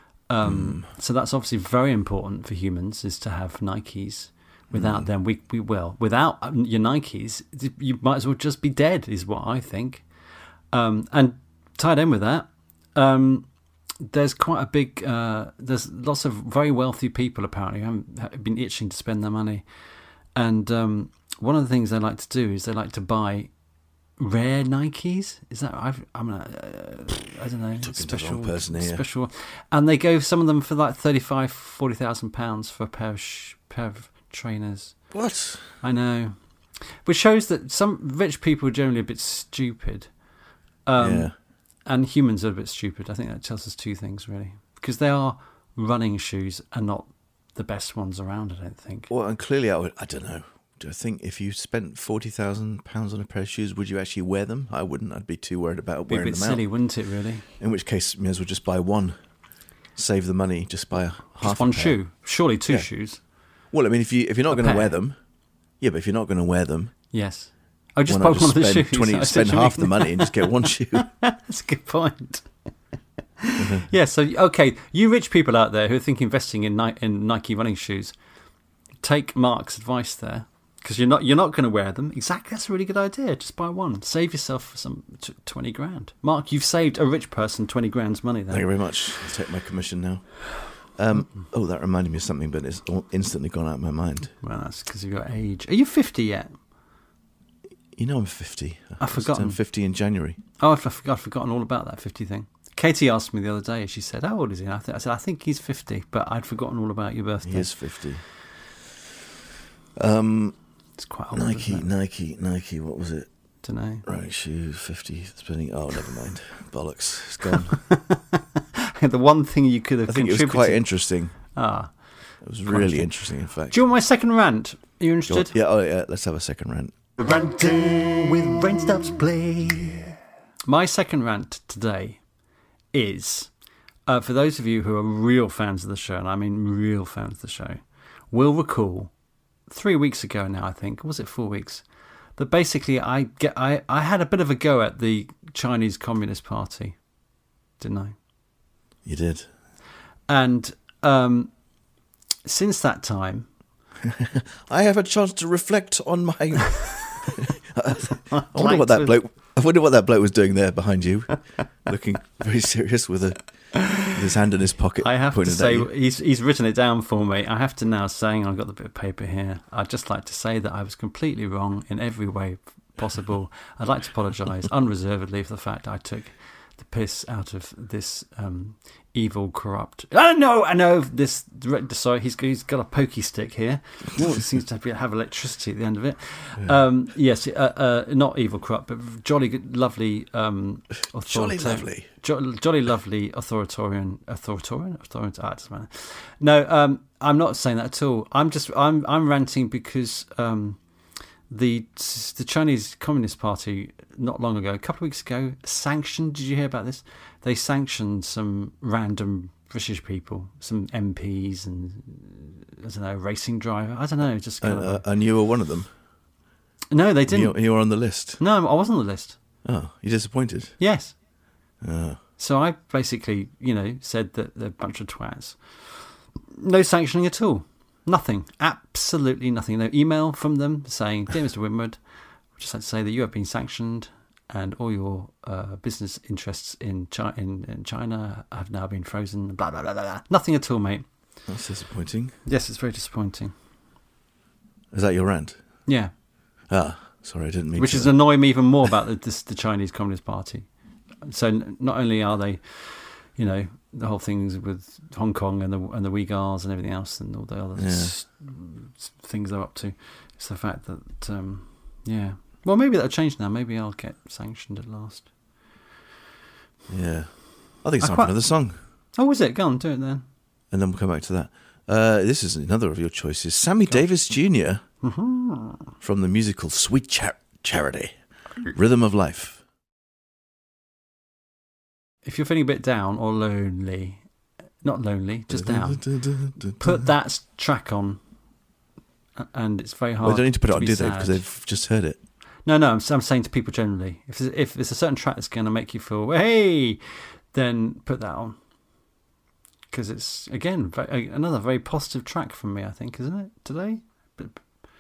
Um, Hmm. So that's obviously very important for humans, is to have Nikes. Without Mm. them, we we will. Without your Nikes, you might as well just be dead, is what I think. Um, and tied in with that, um, there's quite a big. Uh, there's lots of very wealthy people apparently who have been itching to spend their money, and um, one of the things they like to do is they like to buy rare Nikes. Is that I've, I'm not, uh, I don't know. Special, wrong person here. special, and they go some of them for like thirty-five, forty thousand pounds for a pair of sh- pair of trainers. What? I know, which shows that some rich people are generally a bit stupid. Um, yeah. And humans are a bit stupid. I think that tells us two things, really. Because they are running shoes and not the best ones around, I don't think. Well, and clearly, I, would, I don't know. Do I think if you spent forty thousand pounds on a pair of shoes, would you actually wear them? I wouldn't. I'd be too worried about It'd be a wearing bit them silly, out. wouldn't it, really? In which case, you may as well just buy one. Save the money, just buy a half Just a one pair. shoe. Surely two Yeah. shoes. Well, I mean, if, you, if you're not A going to wear pair. them, yeah, but if you're not going to wear them, Yes. Oh, just why buy not one of the just spend, shoes. twenty, I see spend what you half mean. the money and just get one shoe? That's a good point. Yeah, so, okay, you rich people out there who are thinking investing in, Ni- in Nike running shoes, take Mark's advice there, because you're not you're not going to wear them. Exactly, that's a really good idea. Just buy one. Save yourself some t- twenty grand. Mark, you've saved a rich person twenty grand's money there. Thank you very much. I'll take my commission now. Um, oh, that reminded me of something, but it's all instantly gone out of my mind. Well, that's because of your age. Are you fifty yet? You know I'm fifty. I've Just forgotten. turned fifty in January. Oh, I've, I've, I've forgotten all about that fifty thing. Katie asked me the other day, she said, how old is he? I, th- I said, I think he's fifty, but I'd forgotten all about your birthday. He is fifty. Um, It's quite old, Nike, isn't it? Nike, Nike, what was it? Don't know. Right, shoe, fifty, spending, oh, never mind. Bollocks, it's gone. The one thing you could have I think it was contributed. quite interesting. Ah. It was Quite really interesting. interesting, in fact. Do you want my second rant? Are you Go on. interested? Yeah, oh yeah, let's have a second rant. Ranting with Brain Stops Play. My second rant today is, uh, for those of you who are real fans of the show, and I mean real fans of the show, will recall three weeks ago now, I think, or was it four weeks, that basically I get I, I had a bit of a go at the Chinese Communist Party, didn't I? You did. And um, since that time, I have a chance to reflect on my. I wonder like what that to- bloke. I wonder what that bloke was doing there behind you, looking very serious with a with his hand in his pocket. I have to pointed at say, you. he's he's written it down for me. I have to now, saying I've got the bit of paper here, I'd just like to say that I was completely wrong in every way possible. I'd like to apologise unreservedly for the fact I took the piss out of this um, evil, corrupt. Oh no, I know this. Sorry, he's he's got a pokey stick here. Oh, it seems to have, have electricity at the end of it. Um, yes, uh, uh, not evil, corrupt, but jolly, good, lovely. Um, Jolly authoritarian- lovely. Jo- jolly lovely authoritarian authoritarian authoritarian ah, it doesn't matter. No, um, I'm not saying that at all. I'm just I'm I'm ranting because um, the the Chinese Communist Party not long ago, a couple of weeks ago, sanctioned. Did you hear about this? They sanctioned some random British people, some M Ps and I don't know, racing driver. I don't know, just kind And, of. uh, and you were one of them. No, they You, didn't. you were on the list. No, I wasn't on the list. Oh, you're disappointed. Yes. Oh. So I basically, you know, said that they're a bunch of twats. No sanctioning at all. Nothing. Absolutely nothing. No email from them saying, dear Mister Winwood, I'd just like to say that you have been sanctioned and all your uh, business interests in, Chi- in, in China have now been frozen. Blah, blah, blah, blah, blah. Nothing at all, mate. That's disappointing. Yes, it's very disappointing. Is that your rant? Yeah. Ah, sorry, I didn't mean Which to. is annoying me even more about the, this, the Chinese Communist Party. So n- not only are they, you know, the whole things with Hong Kong and the and the Uyghurs and everything else and all the other Yeah. s- s- things they're up to, it's the fact that, um, yeah. Well, maybe that'll change now. Maybe I'll get sanctioned at last. Yeah. I think it's I time quite- for another song. Oh, is it? Go on, do it then. And then we'll come back to that. Uh, this is another of your choices. Sammy Davis Junior Mm-hmm. from the musical Sweet Char- Charity, Rhythm of Life. If you're feeling a bit down or lonely, not lonely, just down, put that s- track on, a- and it's very hard. Well, they don't need to put it on, be do they? sad. Because they've just heard it. No, no, I'm, I'm saying to people generally, if there's, if there's a certain track that's going to make you feel, well, hey, then put that on. Because it's, again, ve- another very positive track from me, I think, isn't it, today? But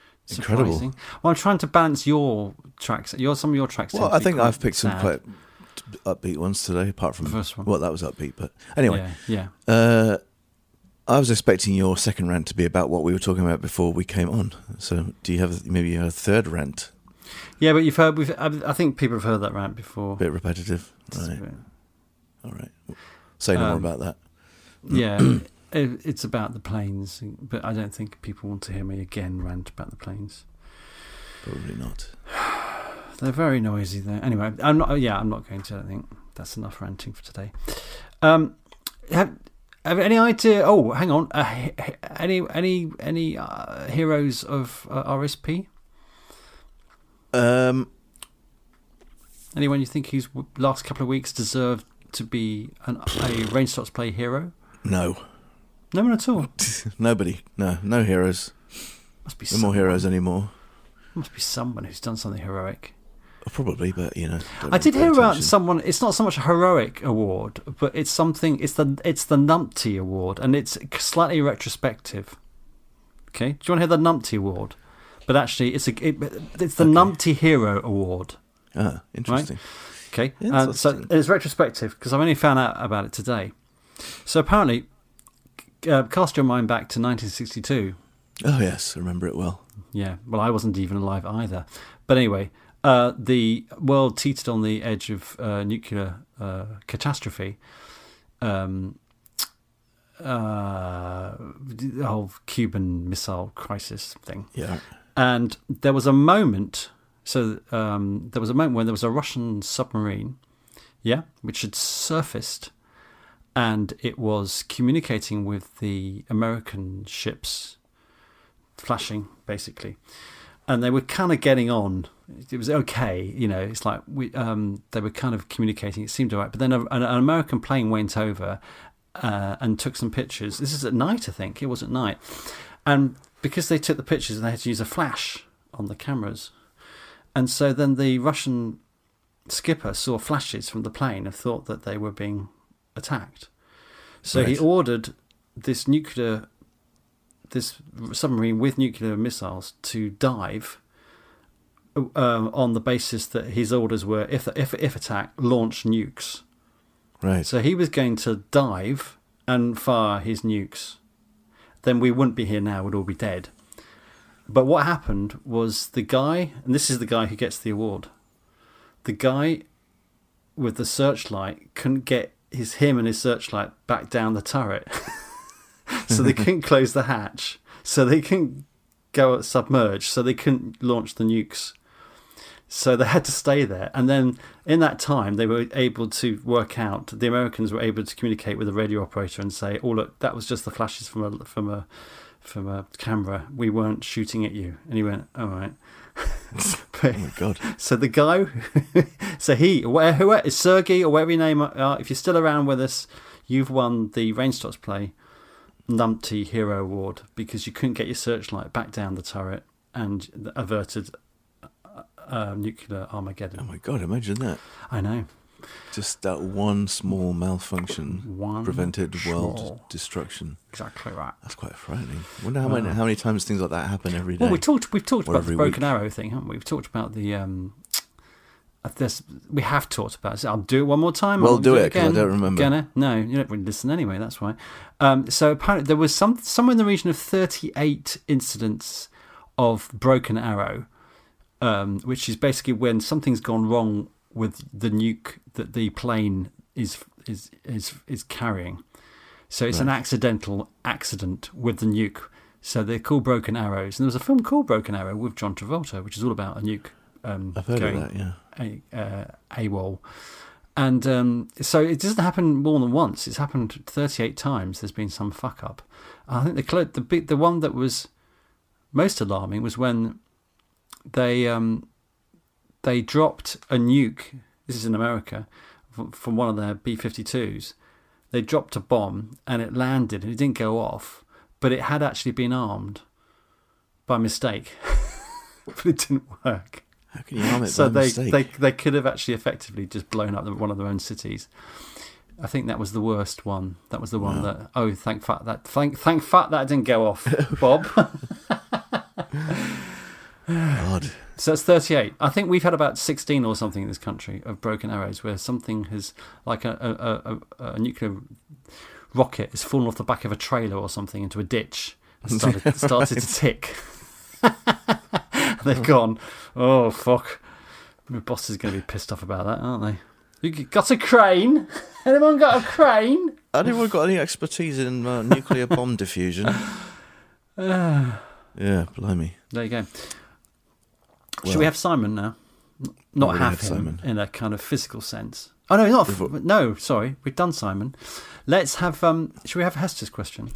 Incredible. surprising. Well, I'm trying to balance your tracks, your some of your tracks. Well, tend to I be think quite I've picked some sad. quite most upbeat ones today, apart from The first one. Well, that was upbeat, but anyway. Yeah, yeah. Uh, I was expecting your second rant to be about what we were talking about before we came on. So, do you have maybe a third rant? Yeah, but you've heard. We've, I think people have heard that rant before. Bit repetitive, right? Bit, All right. Say no um, more about that. Yeah, it, it's about the planes, but I don't think people want to hear me again rant about the planes. Probably not. They're very noisy there. Anyway, I'm not. Yeah, I'm not going to. I think that's enough ranting for today. Um, have, have any idea? Oh, hang on. Uh, any any any uh, heroes of uh, R S P? Um, anyone you think whose last couple of weeks deserved to be an, a Rain Starts Play hero? No. No one at all. Nobody. No. No heroes. Must be no someone. more heroes anymore. Must be someone who's done something heroic. Probably, but you know. I did hear attention. about someone. It's not so much a heroic award, but it's something. It's the it's the Numpty Award, and it's slightly retrospective. Okay, do you want to hear the Numpty Award? But actually, it's a it, it's the okay. Numpty Hero Award. Ah, interesting. Right? Okay, yeah, uh, so it's retrospective because I've only found out about it today. So apparently, uh, cast your mind back to nineteen sixty-two. Oh yes, I remember it well. Yeah, well, I wasn't even alive either. But anyway. Uh, the world teetered on the edge of uh, nuclear uh, catastrophe. Um, uh, the whole Cuban Missile Crisis thing. Yeah. And there was a moment. So um, there was a moment when there was a Russian submarine, yeah, which had surfaced, and it was communicating with the American ships, flashing basically. And they were kind of getting on. It was okay, you know. It's like we, um, they were kind of communicating. It seemed all right. But then a, an, an American plane went over uh, and took some pictures. This is at night, I think. It was at night. And because they took the pictures, they had to use a flash on the cameras. And so then the Russian skipper saw flashes from the plane and thought that they were being attacked. So right. he ordered this nuclear... this submarine with nuclear missiles to dive uh, on the basis that his orders were, if if if attack, launch nukes. Right. So he was going to dive and fire his nukes. Then we wouldn't be here now; we'd all be dead. But what happened was the guy, and this is the guy who gets the award. The guy with the searchlight couldn't get his him and his searchlight back down the turret. So they couldn't close the hatch. So they couldn't go submerge. So they couldn't launch the nukes. So they had to stay there. And then in that time, they were able to work out, the Americans were able to communicate with the radio operator and say, oh, look, that was just the flashes from a, from a, from a camera. We weren't shooting at you. And he went, all right. But, oh, my God. So the guy, so he, whoever is Sergey or whatever your name are, if you're still around with us, you've won the Rain Starts Play Numpty Hero Award because you couldn't get your searchlight back down the turret and averted uh, nuclear Armageddon. Oh my God, imagine that. I know. Just that one small malfunction one prevented small. world destruction. Exactly right. That's quite frightening. I wonder how many, how many times things like that happen every day. Well, we talked, we've talked about the Broken week. Arrow thing, haven't we? We've talked about the... Um, This, we have talked about it. I'll do it one more time. Well, I'll do, do it, it because again. I don't remember. Gonna? No, you don't really listen anyway, that's why. Um, so apparently there was some somewhere in the region of thirty-eight incidents of broken arrow, um, which is basically when something's gone wrong with the nuke that the plane is is is, is carrying. So it's right. an accidental accident with the nuke. So they're called broken arrows. And there was a film called Broken Arrow with John Travolta, which is all about a nuke. Um, I've heard going, of that, yeah. A, uh, AWOL. And um, so it doesn't happen more than once. It's happened thirty-eight times. There's been some fuck up. I think the the big the one that was most alarming was when they um, they dropped a nuke. This is in America from one of their B fifty-twos. They dropped a bomb and it landed and it didn't go off, but it had actually been armed by mistake, but it didn't work. How can you arm it so by they, mistake? they they could have actually effectively just blown up one of their own cities. I think that was the worst one. That was the one wow. that oh thank fuck that thank thank fuck that didn't go off, Bob. God. So So that's thirty-eight. I think we've had about sixteen or something in this country of broken arrows where something has, like a, a, a, a nuclear rocket has fallen off the back of a trailer or something into a ditch and started, started to tick. They've gone, oh, fuck. My boss is going to be pissed off about that, aren't they? You got a crane? Anyone got a crane? Anyone got any expertise in uh, nuclear bomb diffusion? Uh, yeah, blimey. There you go. Well, Should we have Simon now? Not we have have him Simon. in a kind of physical sense. Oh no, not f- no. Sorry, we've done Simon. Let's have. Um, should we have Hester's question?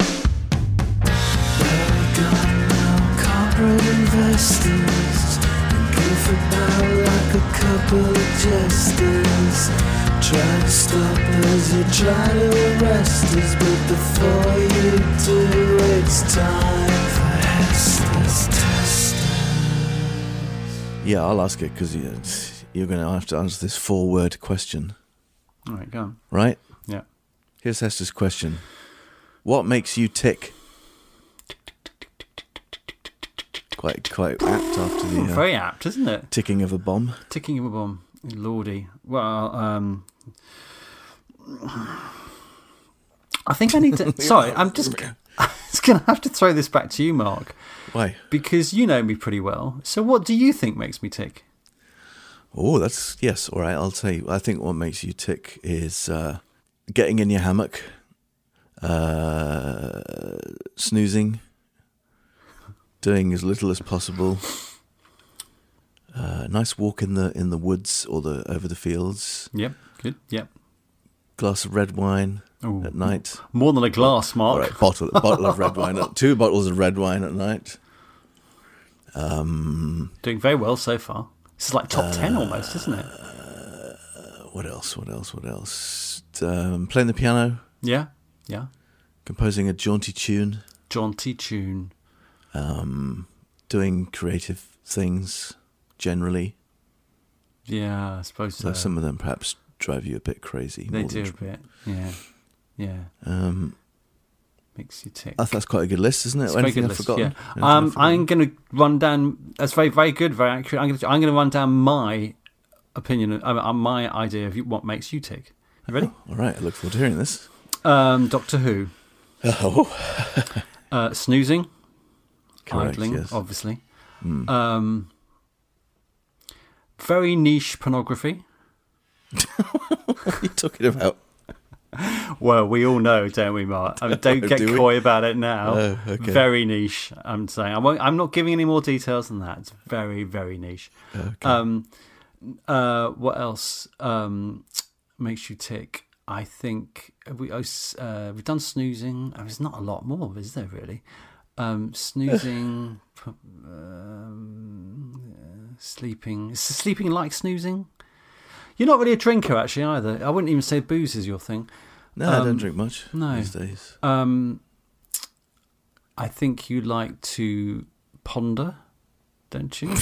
Corporate investors goof about like a couple of jesters. Try to stop us, you try to arrest us, but before you do, it's time for Hester's testers. Yeah, I'll ask it because you, you're going to have to answer this four-word question. All right, go on. Right? Yeah. Here's Hester's question. What makes you tick? Quite quite apt after the uh, Very apt, isn't it? ticking of a bomb. Ticking of a bomb. Lordy. Well, um... I think I need to... Sorry, I'm just... I'm just going to have to throw this back to you, Mark. Why? Because you know me pretty well. So what do you think makes me tick? Oh, that's... Yes, all right, I'll tell you. I think what makes you tick is uh, getting in your hammock, uh, snoozing, doing as little as possible, uh, nice walk in the in the woods or the over the fields, Yep, good, yep. glass of red wine Ooh. at night. More than a glass, Mark. All right, bottle bottle of red wine, two bottles of red wine at night. Um, Doing very well so far. This is like top ten almost, isn't it? uh, what else? What else? What else? Um, playing the piano, Yeah, yeah. composing a jaunty tune, Jaunty tune. um, doing creative things generally. Yeah, I suppose so. So some of them perhaps drive you a bit crazy. They more do than a bit. Yeah, yeah. Um, Makes you tick. I think that's quite a good list, isn't it? It's a very Anything good I've list, forgotten? yeah. Anything I've Um, forgotten? I'm going to run down. That's very, very good, very accurate. I'm going to, I'm going to run down my opinion, uh, my idea of what makes you tick. You ready? All right, I look forward to hearing this. Um, Doctor Who. Oh, Uh, snoozing. correct, Idling, yes. obviously. Mm. Um, very niche pornography. What are you talking about? Well, we all know, don't we, Mark? I mean, don't get Do we? coy about it now. Oh, okay. Very niche. I'm saying. I won't, I'm not giving any more details than that. It's very, very niche. Okay. Um, uh, what else um, makes you tick? I think we uh, we've done snoozing. Oh, there's not a lot more, is there? Really? Um, snoozing, um, uh, sleeping. Is sleeping like snoozing? You're not really a drinker, actually, either. I wouldn't even say booze is your thing. No, I um, don't drink much no. these days. Um, I think you like to ponder, don't you?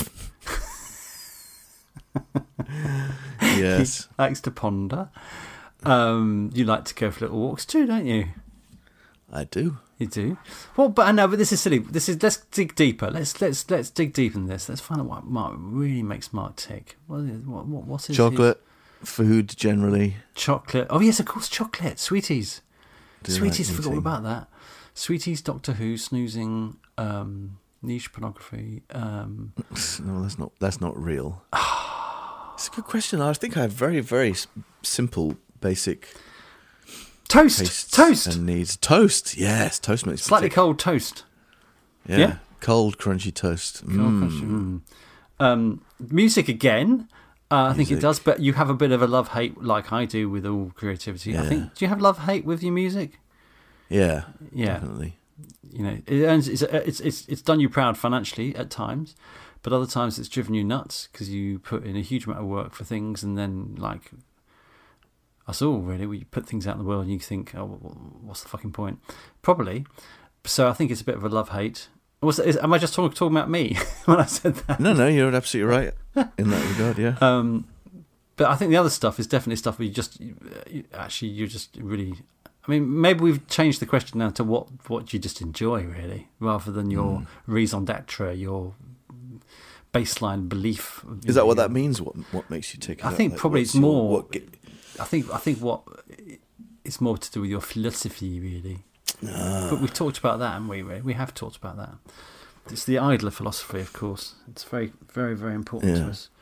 Yes. He likes to ponder. Um, you like to go for little walks too, don't you? I do. You do. Well, but I know, but this is silly. This is let's dig deeper. Let's let's let's dig deep in this. Let's find out what Mark really makes Mark tick. What is what what, what is Chocolate, food generally. chocolate? Oh yes, of course, chocolate. Sweeties. Do you Sweeties. I like forgot all eating? about that. Sweeties, Doctor Who, snoozing, um, niche pornography. Um, No, that's not. That's not real. It's a good question. I think I have very, very s- simple, basic toast. tastes Toast. and needs. Toast. Yes, toast makes me Slightly tick. cold toast. Yeah. yeah? Cold, crunchy toast. Cold Mm. question. Mm. Um, music again. Uh, I think it Music. does, but you have a bit of a love hate, like I do with all creativity. I Yeah. think. Do you have love hate with your music? Yeah. Yeah. Definitely. You know, it earns, it's, it's it's it's done you proud financially at times, but other times it's driven you nuts because you put in a huge amount of work for things, and then like us all really, we put things out in the world and you think, oh, what's the fucking point? Probably. So I think it's a bit of a love hate. Was is, am I just talking talking about me when I said that? No, no, you're absolutely right in that regard. Yeah. Um, but I think the other stuff is definitely stuff where you just you, you, actually you're just really. I mean, maybe we've changed the question now to what what you just enjoy really, rather than your Mm. raison d'être, your baseline belief. Is that what that means? What what makes you tick? I Is think that, like, probably what's it's your- more. what ge- I think I think what it's more to do with your philosophy, really. Ah. But we've talked about that, haven't we? Ray? We have talked about that. It's the Idler philosophy, of course. It's very, very, very important Yeah. to us.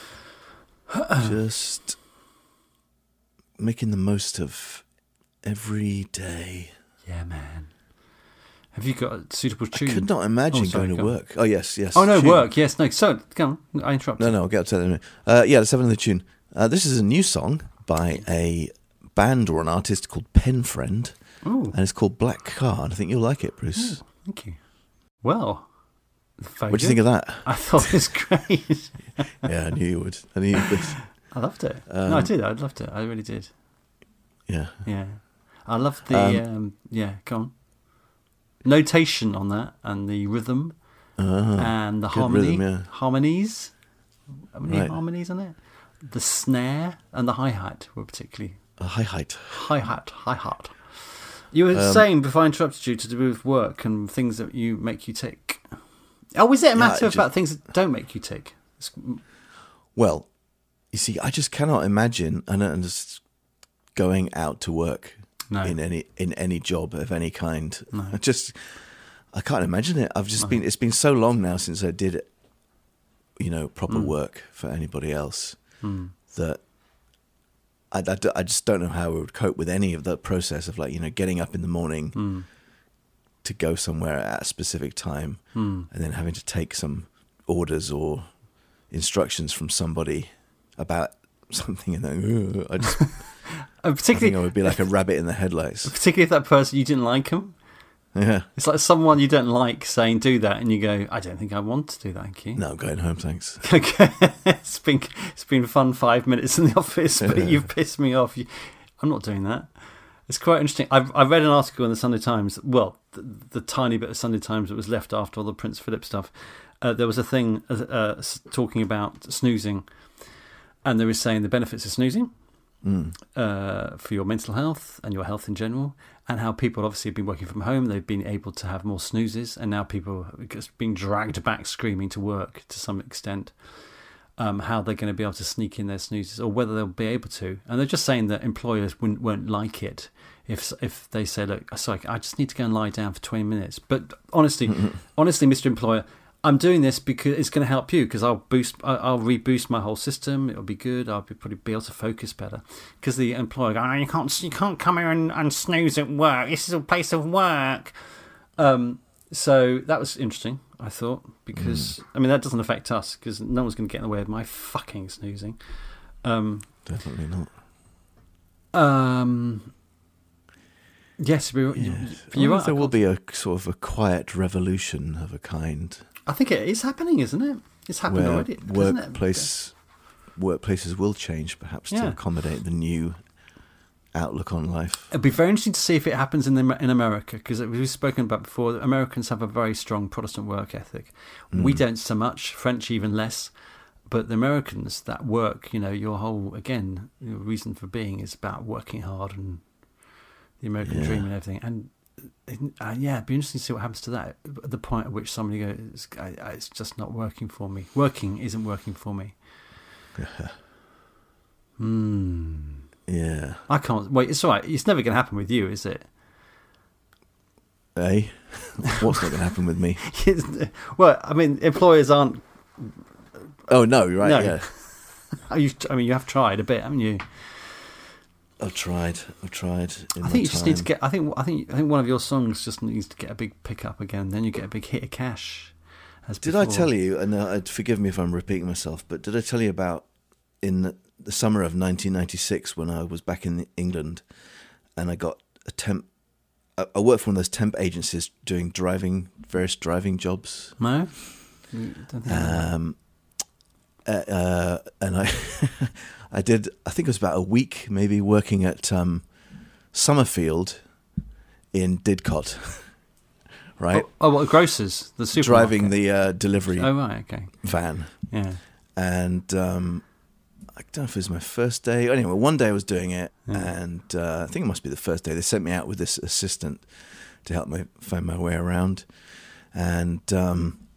just making the most of every day. Yeah, man. Have you got a suitable tune? I could not imagine Oh, sorry, going to go on. work. Oh yes, yes. Oh no, tune. work. Yes, no. So, come on. I interrupted. No, no, I'll get up to that in a minute. Uh, yeah, let's have another tune. Uh, this is a new song by a band or an artist called Pen Friend, Oh, and it's called Black Car. And I think you'll like it, Bruce. thank you. Well, very What do you think good. of that? I thought it was great. Yeah, I knew you would. I knew you would. I loved it. Um, no, I did. I loved it. I really did. Yeah. Yeah, I loved the. Um, Um, yeah, go on. Notation on that and the rhythm Uh, and the good harmony, rhythm, yeah. harmonies. How many Right. harmonies on it? The snare and the hi hat were particularly a high height. hi hat, hi hat. You were Um, saying before I interrupted you to do with work and things that you make you tick. Oh, is it a matter I about just- things that don't make you tick? It's, Well, you see, I just cannot imagine and and just going out to work No. in any in any job of any kind. I just I can't imagine it. I've just been it's been so long now since I did you know proper work for anybody else that I, I, d- I just don't know how I would cope with any of the process of like you know getting up in the morning to go somewhere at a specific time and then having to take some orders or instructions from somebody about something and then I just uh, I particularly, think I would be like a rabbit in the headlights. particularly if that person you didn't like them. Yeah. It's like someone you don't like saying do that, and you go, I don't think I want to do that, thank you. No, I'm going home, thanks. Okay, it's been it's been fun five minutes in the office, but you've pissed me off. You, I'm not doing that. It's quite interesting. I've I read an article in the Sunday Times. Well, the, the tiny bit of Sunday Times that was left after all the Prince Philip stuff. Uh, there was a thing uh, uh, talking about snoozing, and they were saying the benefits of snoozing uh, for your mental health and your health in general, and how people obviously have been working from home. They've been able to have more snoozes, and now people are just being dragged back screaming to work to some extent. Um, how they're going to be able to sneak in their snoozes, or whether they'll be able to. And they're just saying that employers wouldn't, won't like it if if they say, look, sorry, I just need to go and lie down for twenty minutes. But honestly, honestly, Mister Employer, I'm doing this because it's going to help you, because I'll boost, I'll reboost my whole system. It'll be good. I'll be probably be able to focus better. Because the employer, go, oh, you can't, you can't come here and, and snooze at work. This is a place of work. Um, so that was interesting, I thought, because I mean that doesn't affect us, because no one's going to get in the way of my fucking snoozing. Um, Definitely not. um, yes, we, Yes. you, I you're wonder right. if there I will can't- be a sort of a quiet revolution of a kind I think it is happening, isn't it? It's happened where already. Doesn't it? workplace workplaces will change, perhaps to Yeah. accommodate the new outlook on life. It'd be very interesting to see if it happens in the, in America, because we've spoken about before. Americans have a very strong Protestant work ethic. We don't so much. French even less. But the Americans, that work, you know, your whole again your reason for being is about working hard and the American Yeah. dream and everything. And uh, yeah, it'd be interesting to see what happens to that at the point at which somebody goes, I, I, "It's just not working for me. Working isn't working for me." Hmm. Yeah. I can't wait. It's all right. It's never going to happen with you, is it? Eh? What's not going to happen with me? Well, I mean, employers aren't. Oh no, you're right. No. Yeah, Oh, you, I mean, you have tried a bit, haven't you? I've tried. I've tried. In I my think you just need to time. get. I think. I think. I think one of your songs just needs to get a big pickup again. Then you get a big hit of cash. As Did I before. tell you? And uh, forgive me if I'm repeating myself, but did I tell you about in the, the summer of nineteen ninety-six when I was back in England, and I got a temp. I, I worked for one of those temp agencies doing driving, various driving jobs. No. Mm, Don't think I know. Um, uh, uh, and I, I did. I think it was about a week, maybe, working at um, Summerfield in Didcot, right? Oh, oh, what grocers? The supermarket. Driving the uh, delivery Oh right. Okay. van. Yeah. And um, I don't know if it was my first day. Anyway, one day I was doing it, Yeah. and uh, I think it must be the first day. They sent me out with this assistant to help me find my way around. And um,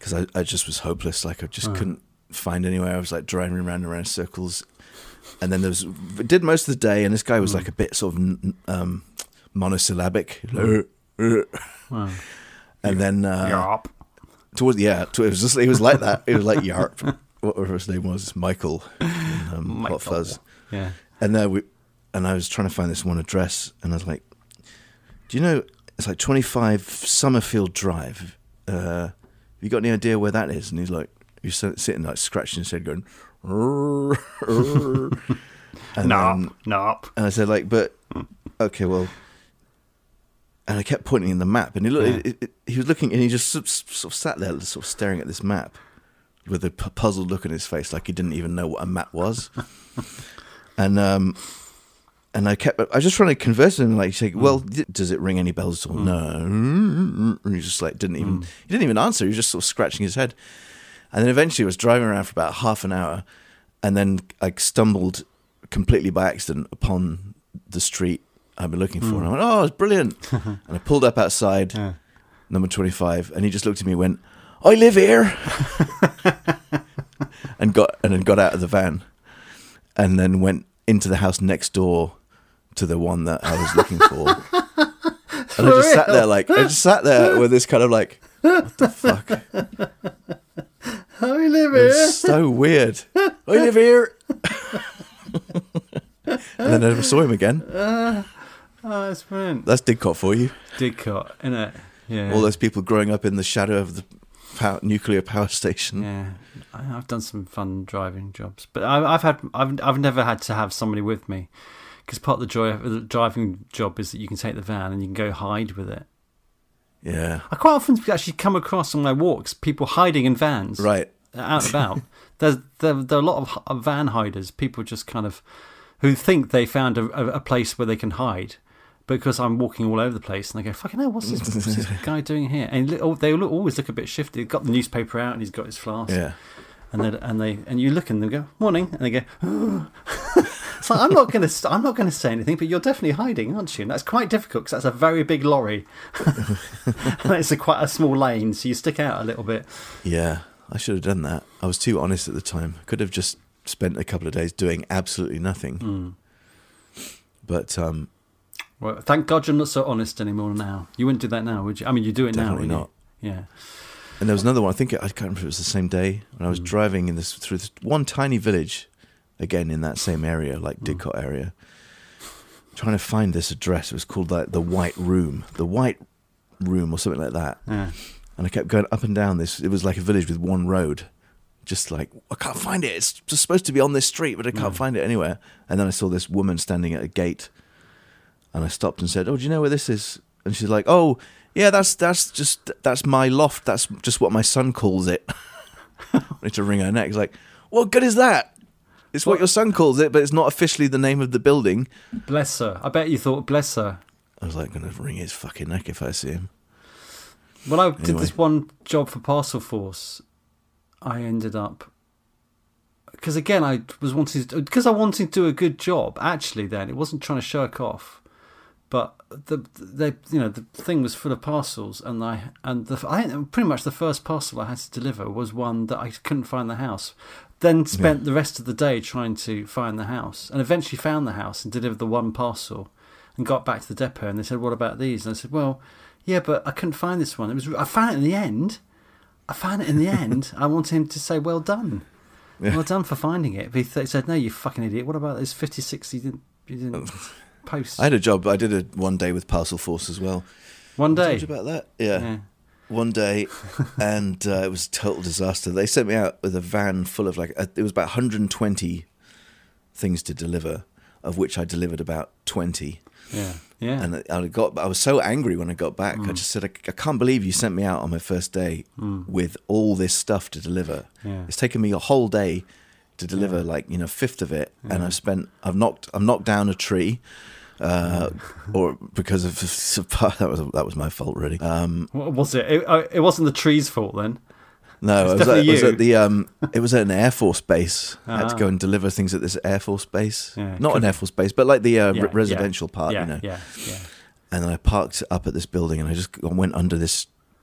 because I, I just was hopeless. Like I just oh. couldn't find anywhere. I was like driving around and around in circles. And then there was, I did most of the day, and this guy was mm. like a bit sort of um, monosyllabic. Mm. Wow. And then uh, Yarp. Towards yeah, it was just it was like that. It was like Yarp. Whatever his name was, Michael. In, um, Michael. Hot Fuzz. Yeah. And then we, and I was trying to find this one address, and I was like, "Do you know it's like twenty-five Summerfield Drive? Uh, have you got any idea where that is?" And he's like, he's sitting like scratching his head, going, "Rrr, rrr." And Nop, then, nop. And I said, like, but okay, well. And I kept pointing in the map, and he looked. Yeah. It, it, he was looking, and he just sort of, sort of sat there, sort of staring at this map, with a p- puzzled look on his face, like he didn't even know what a map was. and um, and I kept. I was just trying to converse with him, like, say, well, mm. does it ring any bells at all? Mm. No. And he just like didn't even. Mm. He didn't even answer. He was just sort of scratching his head. And then eventually, I was driving around for about half an hour, and then I stumbled completely by accident upon the street I've been looking for, mm. and I went, "Oh, it's brilliant!" And I pulled up outside, yeah. number twenty-five, and he just looked at me and went, "I live here," and got and then got out of the van, and then went into the house next door to the one that I was looking for. And for I just real? sat there, like I just sat there with this kind of like, what the fuck? I live it here. Was so weird. I live here. And then I never saw him again. Uh, oh, that's brilliant. That's Didcot for you. Didcot, innit? Yeah. All those people growing up in the shadow of the power, nuclear power station. Yeah, I, I've done some fun driving jobs, but I, I've had, I've, I've never had to have somebody with me, because part of the joy of the driving job is that you can take the van and you can go hide with it. Yeah, I quite often actually come across on my walks people hiding in vans, right, out and about. There's there, there are a lot of, of van hiders. People just kind of who think they found a, a, a place where they can hide. Because I'm walking all over the place, and they go, "Fucking hell, what's this, what's this guy doing here?" And they look, always look a bit shifty. He's got the newspaper out, and he's got his flask. Yeah. And they and they and you look and they go, "Morning," and they go, "Oh." It's like, I'm not going to I'm not going to say anything, but you're definitely hiding, aren't you? And that's quite difficult because that's a very big lorry, and it's a quite a small lane, so you stick out a little bit. Yeah, I should have done that. I was too honest at the time. Could have just spent a couple of days doing absolutely nothing. Mm. But um. Well, thank God you're not so honest anymore now. You wouldn't do that now, would you? I mean, you do it Definitely now, not. You? Yeah. And there was another one. I think I can't remember if it was the same day when I was mm. driving in this through this one tiny village, again in that same area, like mm. Didcot area, trying to find this address. It was called like the White Room, the White Room, or something like that. Yeah. And I kept going up and down this. It was like a village with one road. Just like, I can't find it. It's just supposed to be on this street, but I can't mm. find it anywhere. And then I saw this woman standing at a gate. And I stopped and said, "Oh, do you know where this is?" And she's like, "Oh, yeah, that's that's just that's my loft. That's just what my son calls it." I need to wring her neck. It's like, "What good is that? It's what, what your son calls it, but it's not officially the name of the building." Bless her. I bet you thought, bless her. I was like, going to wring his fucking neck if I see him. When I anyway. did this one job for Parcel Force, I ended up. Because again, I was wanting to, because I wanted to do a good job. Actually, then it wasn't trying to shirk off. But the they you know the thing was full of parcels, and I and the I think pretty much the first parcel I had to deliver was one that I couldn't find the house. Then spent yeah. the rest of the day trying to find the house, and eventually found the house and delivered the one parcel, and got back to the depot. And they said, "What about these?" And I said, "Well, yeah, but I couldn't find this one. It was I found it in the end. I found it in the end. I wanted him to say, well done, yeah. well done for finding it." But he th- said, "No, you fucking idiot. What about those fifty-six you didn't you didn't." Post. I had a job. I did it one day with Parcel Force as well. One day? I told you about that? Yeah. yeah. One day, and uh, it was a total disaster. They sent me out with a van full of like, a, it was about one hundred twenty things to deliver, of which I delivered about twenty. Yeah, yeah. And I got, I was so angry when I got back. Mm. I just said, I, I can't believe you sent me out on my first day mm. with all this stuff to deliver. Yeah. It's taken me a whole day to deliver yeah. like, you know, a fifth of it, yeah. and I've spent I've knocked I've knocked down a tree uh or because of that was that was my fault really. Um what was it? It, it wasn't the tree's fault then? No, it was, at, it was at the um it was at an Air Force base. I had to go and deliver things at this Air Force base. Yeah, not an Air Force base, but like the uh, yeah, residential yeah, part, yeah, you know. Yeah, yeah. And then I parked up at this building, and I just went under this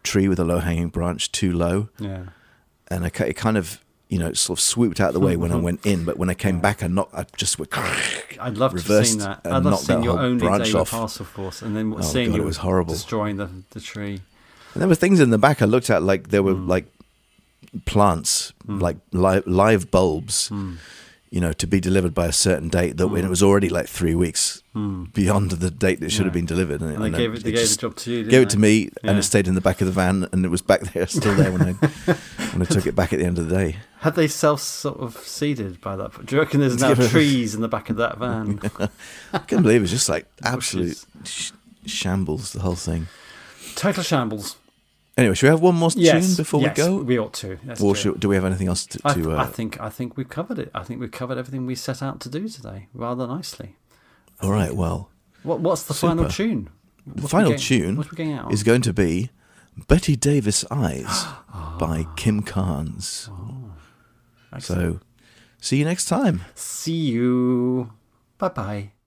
tree with a low-hanging branch too low. Yeah. And I, it kind of, you know, sort of swooped out of the way when I went in. But when I came back, I knocked, I just went, I'd love to have seen that. and I'd love to knocked see that your whole own branch daily off. parcel force, and then Oh, seeing God, you it was horrible. destroying the the tree. And there were things in the back I looked at, like there were Mm. like plants, Mm. like li- live bulbs, Mm. you know, to be delivered by a certain date. That when it was already like three weeks Mm. beyond the date that should Yeah. have been delivered, And they and gave it. They it gave just the job to you. Didn't gave it they? to me, and Yeah. it stayed in the back of the van, and it was back there, still there when I when I took it back at the end of the day. Had they self sort of seeded by that point? Do you reckon there's now Yeah. trees in the back of that van? I can't believe it was just like absolute Bushes. sh- shambles, the whole thing. Total shambles. Anyway, should we have one more Yes, tune before yes, we go? We ought to. Let's Or do it. should, do we have anything else to? I, to th- uh, I think I think we've covered it. I think we've covered everything we set out to do today rather nicely. all right. Well, What What's the Super. final tune? the final getting, tune What are we getting out on? is going to be "Betty Davis Eyes" by Kim Carnes. Excellent. So, see you next time. See you. Bye bye.